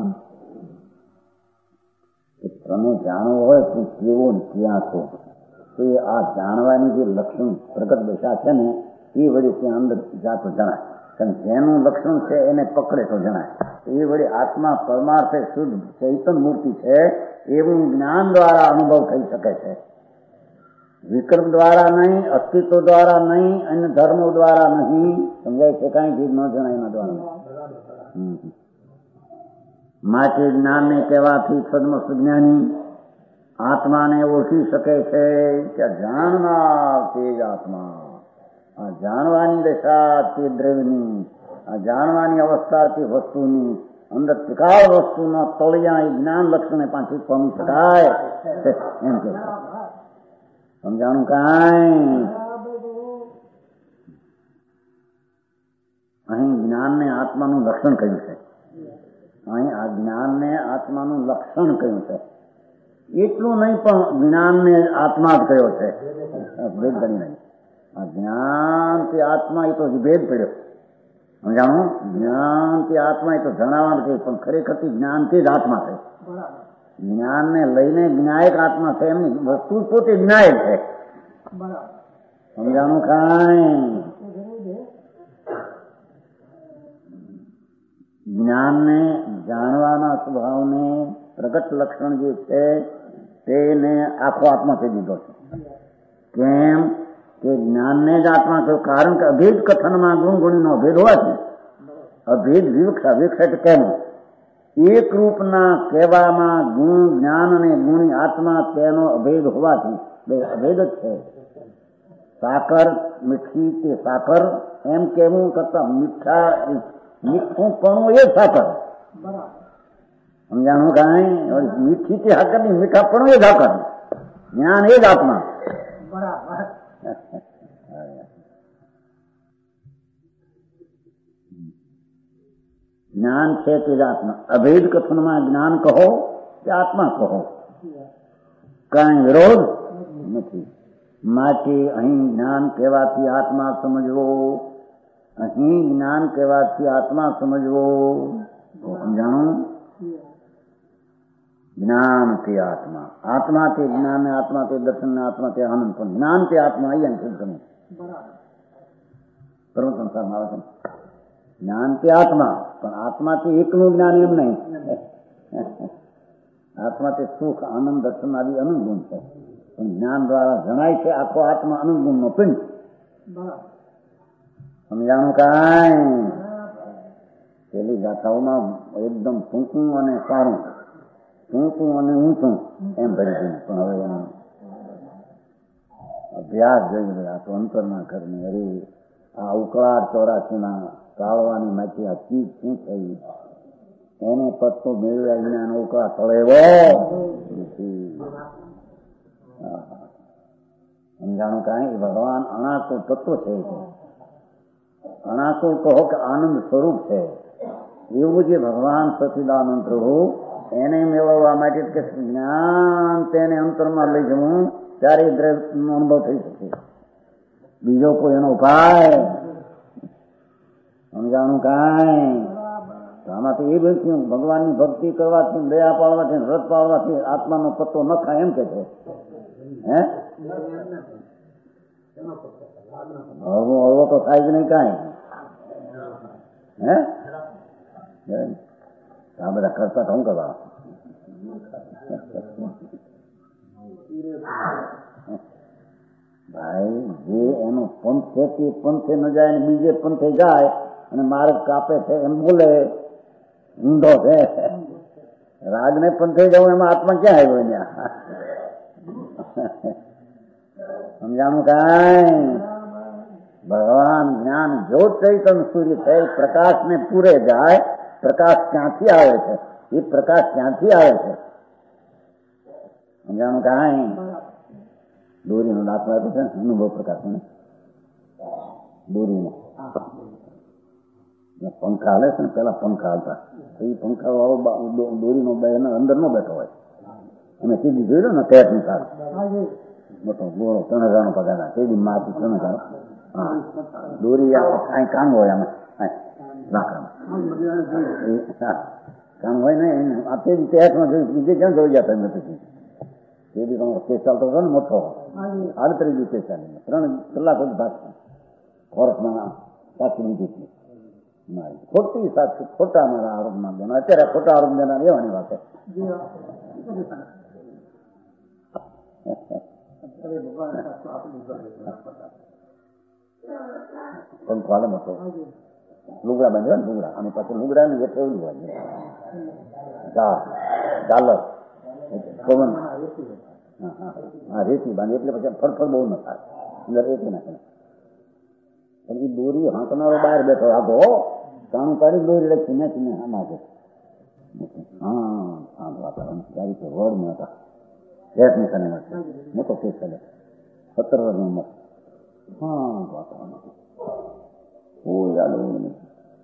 તમે જાણવો હોય કે કેવો ક્યાં છો તો આ જાણવાની જે લક્ષણ પ્રગટ દશા છે ને એ વળી ત્યાં અંદર જાતો જણાય. કારણ જેનું લક્ષણ છે એને પકડે તો જણાય. એ વળી આત્મા પરમાર્થે શુદ્ધ ચૈતન મૂર્તિ છે એવું જ્ઞાન દ્વારા અનુભવ થઈ શકે છે. વિક્રમ દ્વારા નહીં, અસ્તિત્વ દ્વારા નહીં, અન્ય ધર્મો દ્વારા નહીં. સમજાય છે કાંઈ ચીજ ન જણાય એના દ્વારા. માટે જ્ઞાનને કહેવાથી સદમસ્ત જ્ઞાની આત્માને ઓળખી શકે છે કે જાણનાર તે જ આત્મા. આ જાણવાની દશા તે દ્રવ્યની, આ જાણવાની અવસ્થા તે વસ્તુની અંદર ત્રિકાળ વસ્તુના તળિયા એ જ્ઞાન લક્ષણે પાછી પામી શકાય એમ કે સમજાણું કાંઈ? અહીં જ્ઞાનને આત્માનું લક્ષણ કહ્યું છે. અહીં આ જ્ઞાનને આત્માનું લક્ષણ કહ્યું છે. એટલું નહીં પણ જ્ઞાનને આત્મા જ કયો છે. ભેદ કરી નહીં. આ જ્ઞાન તે આત્મા એ તો ભેદ પડ્યો. સમજાણું? જ્ઞાન તે આત્મા એ તો જણાવવાનું છે, પણ ખરેખર જ્ઞાન તે જ આત્મા છે. જ્ઞાનને લઈને જ્ઞાયક આત્મા છે, એમની વસ્તુ પોતે જ્ઞાયક છે. સમજાણું કાંઈ? જ્ઞાનને જાણવાના સ્વભાવને પ્રગટ લક્ષણ જે છે તેને આખો આત્મા કહી દીધો છે. કેમ કે જ્ઞાનને જ આત્મા કહ્યું, કારણ કે અભેદ કથનમાં ગુણ ગુણીનો અભેદ હોવાથી અભેદ વિવક્ષા વિવક્ષા કેમ એક રૂપના કહેવામાં ગુણ જ્ઞાન અને ગુણી આત્મા તેનો અભેદ હોવાથી બે અભેદ જ છે. સાકર મીઠી તે સાકર એમ કહેવું કરતા મીઠા મીઠું પણ એ સાકર. સમજાણું કાંઈ? મીઠી તે સાકર ની મીઠા પણ એ સાકર. જ્ઞાન એ જ આત્મા. જ્ઞાન છે તે જ આત્મા. અભેદ કથનમાં જ્ઞાન કહો કે આત્મા કહો, કઈ વિરોધ નથી. માટે અહીં જ્ઞાન કહેવાથી આત્મા સમજવો, અહીં જ્ઞાન કહેવાથી આત્મા સમજવો. સમજાણું? જ્ઞાન તે આત્મા, આત્મા તે જ્ઞાન, આત્મા તે દર્શન, આત્મા તે આનંદ. પણ જ્ઞાન તે આત્મા અહીંયા નથી તમે પરમ સંસારમાં આવે છે. જ્ઞાન તે આત્મા, પણ આત્માથી એકનું જ્ઞાન એમ નહીં. આત્મા તે સુખ આનંદ દર્શન આદિ અનંત ગુણ છે, પણ જ્ઞાન દ્વારા જણાય છે આખો આત્મા અનંત ગુણ નો પિંડ. સમજાણું કાંઈ? પેલી ગાથાઓમાં એકદમ ટૂંકું અને સારું, ટૂંકું અને ઊંચું એમ ભરી દીધું. પણ હવે એનો અભ્યાસ જોઈ રહ્યા તો અંતરના ઘરની અરે આ ઉકળાટ ચોરાસીના ટાળવાની માંથી આ ચીજ શું થઈ એને પત્તો મેળવ્યા વિના એનો ઉકળા તળેવો સમજાણું કાંઈ? ભગવાન અણાકુળ તત્વ છે. અણાકુળ કહો કે આનંદ સ્વરૂપ છે. એવું જે ભગવાન સચિદાનંદ પ્રભુ એને મેળવવા માટે કે જ્ઞાન તેને અંતરમાં લઈ જવું ત્યારે દ્રવ્યનો અનુભવ થઈ શકે. બીજો કોઈ એનો ઉપાય સમજાણું કાંઈ? આમાં તો એ બધું ભગવાનની ભક્તિ કરવાથી, દયા પાડવાથી, વ્રત પાડવાથી આત્માનો પત્તો ન ખાય એમ કે છે. હે હળવો હળવો તો થાય જ નહીં કાંઈ. હે આ બધા કરતા શું કરવા? ભાઈ જે એનો પંથ છે તે પંથે ન જાય ને બીજે પંથે જાય અને માર્ગ કાપે છે એમ બોલે ઊંધો છે. રાજને પંથે જવું એમાં આત્મા ક્યાં આવ્યો ત્યાં? સમજાણું કાંઈ? ભગવાન જ્ઞાન જ્યોત ચૈતન સૂર્ય છે, પ્રકાશ ને પૂરે જાય. પ્રકાશ ક્યાંથી આવે છે? એ પ્રકાશ ક્યાંથી આવે છે? સમજાણું કાંઈ? દોરીનો દાખલો આપ્યો છે ને, અનુભવ પ્રકાશ ને દોરીનો પંખા હાલે છે ને, પેલા પંખા હાલતા એ પંખા વાળો દોરીનો અંદર નો બેઠો હોય અને સીધી જોઈ લો ને ટેપ ની સાર મોટો ગોળો ત્રણ હજાર નો પગાર સીધી માથું ત્રણ હજાર. હા દોરી કઈ કામ હોય આમાં લાકડામાં કામ હોય ને આ તેજી ટેપમાં જોઈ બીજે ક્યાં જોઈ ગયા તમે પછી તેજી તમે કેસ ચાલતો હતો ને મોટો આડત્રીસ દિવસે ચાલી ત્રણ કલાક સુધી ભાગશે ખોરસમાં સાચી લીધી ખોટી સાચી ખોટા મારા આરોપમાં દેના અત્યારે ખોટા આરોપ દેનાર એવાની વાત છે. પંખો હાલે મોટો લુગડા બાંધ્યો ને લુગડા અને પછી લુગડા ને એટલે એવું હોય ડાલર પવન હા રેતી બાંધી એટલે પછી ફરફર બહુ ન થાય અંદર રેતી નાખે. પણ એ દોરી હાંકનારો બહાર બેઠો આગો કાણું કાઢી દોરી લખી નાખીને આમાં છે. હા શાંત વાતાવરણ ત્યારે તો રોડ મેં હતા કેસ નીકળે મોટો કેસ ચાલે સત્તર વર્ષની ઉંમર. હા વાતાવરણ કોઈ યાદ એવું નથી.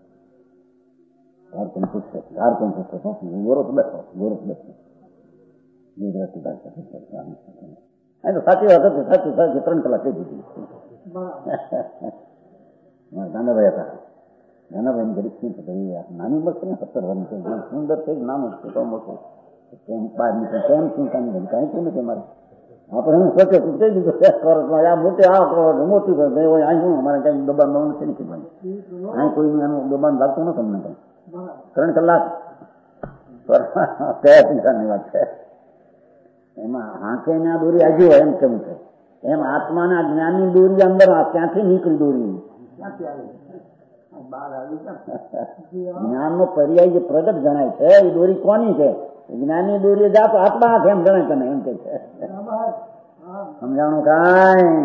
ચાર પંચોતેર ચાર પંચોતેર ગોરસ બેઠો ગોરસ બેઠો ગુજરાતી ભાષા તો સાચી વાત હતી. સાચી સાચી ત્રણ કલાક કહી દીધી. નાનાભાઈ હતા. નાનાભાઈ ગરીબ શું છે નાની ઉંમર છે ને સત્તર વર્ષની સુંદર છે નાનું છે તો મોટું કેમ બહાર નીકળે કેમ ચિંતા નહીં કાંઈ શું નથી મારે આપણે હું સોચે તું કહી દીધું કરોડમાં આ મોટી આ કરોડ મોટી કરોડ અહીં શું અમારે કઈ દબાણ બહુ નથી નથી બને અહીં કોઈ એનું દબાણ લાગતું નથી અમને કઈ. ત્રણ કલાક કયા ચિંતાની વાત છે એમાં હાંકે ને આ દોરી આજુ હોય એમ કેમ છે એમ આત્માના જ્ઞાનની દોરી અંદર ક્યાંથી નીકળી દોરી જ્ઞાન નો પર્યાય જે પ્રગટ જણાય છે એ દોરી કોની છે જ્ઞાનની દોરી જાત આત્મા એમ જણાય તને એમ કે છે સમજાણું કાંઈ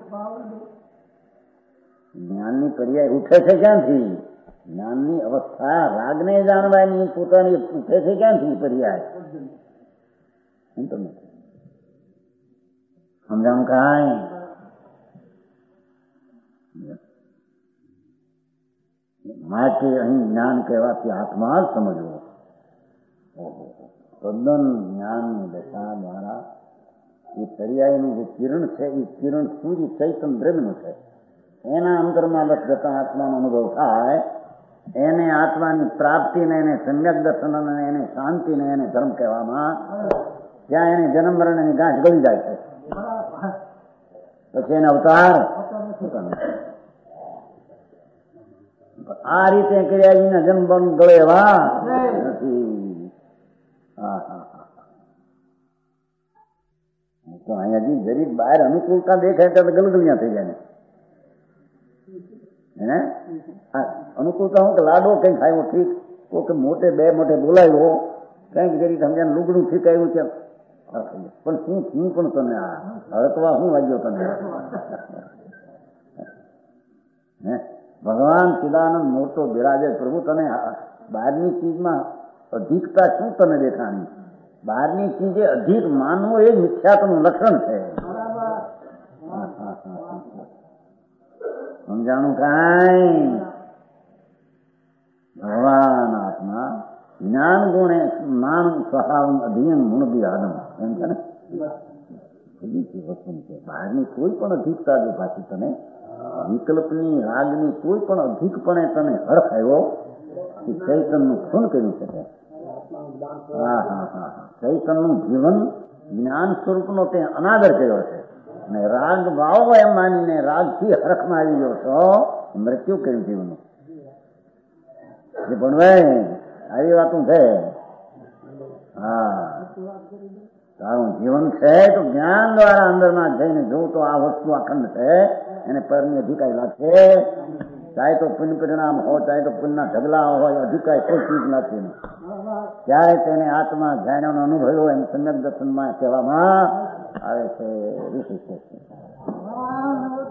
જ્ઞાનની પર્યાય ઉઠે છે ક્યાંથી જ્ઞાનની અવસ્થા રાગને જાણવાની પોતાની ઉઠે છે ક્યાંથી પર્યાય એમ તો નથી સમજાણું કાંઈ માટે અહીં જ્ઞાન કહેવાથી આત્મા જ સમજવો. તદ્દન જ્ઞાનની દશા દ્વારા એ પર્યાયનું જે કિરણ છે એ કિરણ સૂર્ય ચૈતન બ્રહ્મનું છે એના અંદરમાં બસ જતા આત્માનો અનુભવ થાય એને આત્માની પ્રાપ્તિને એને સમ્યક દર્શન એને શાંતિને એને ધર્મ કહેવામાં ત્યાં એને જન્મ મરણની ગાંઠ ગળી જાય છે પછી એને અવતાર આ રીતે કર્યા વિના જન્મ બંધ ગળે એવા નથી. હા હા હા તો અહીંયાથી જરીક બહાર અનુકૂળતા દેખાય તો ગલગલિયા થઈ જાય ને અનુકૂળતા હું કે લાડો કઈ ખાયો ઠીક કોઈક મોટે બે મોટે બોલાવ્યો કઈક જરીક સમજાય લુગડું ઠીક આવ્યું છે પણ શું શું પણ તને આ હળકવા શું વાગ્યો તને હે ભગવાન ચિદાનંદ મોટો બિરાજે પ્રભુ તને બહારની ચીજમાં અધિકતા શું તને દેખાણી બહારની ચીજે અધિક માનવો એ મિથ્યાત્વનું લક્ષણ છે. સમજાણું કાંઈ ભગવાન આત્મા જ્ઞાન ગુણે જ્ઞાન સ્વભાવ અધીન ગુણદી આદમ એમ છે ને વસ્તુ છે. બહારની કોઈ પણ અધિકતા જો પાછી તને વિકલ્પની રાગની કોઈ પણ અધિકપણે તને હર્ષ આવ્યો એ ચૈતનનું ખૂન કરી શકે. હા હા હા ચૈતનનું જીવન જ્ઞાન સ્વરૂપનો તે અનાદર કર્યો છે અને રાગ ભાવ એમ માનીને રાગથી હરખમાં આવી ગયો છો મૃત્યુ કર્યું જીવનું. એ ભણવાય આવી વાતું છે. હા તારું જીવન છે તો જ્ઞાન દ્વારા અંદરમાં જઈને જોઉં તો આ વસ્તુ અખંડ છે એને પરની અધિકારી લાગશે. ચાહે તો પુણ્ય પરિણામ હોય ચાહે તો પુણ્યના ઢગલા હોય અધિકારી કોઈ ચીજ લાગશે નહીં. ત્યારે તેને આત્મા જાણ્યાનો અનુભવ હોય એમ સમ્યક દર્શનમાં કહેવામાં આવે છે. ઋષિ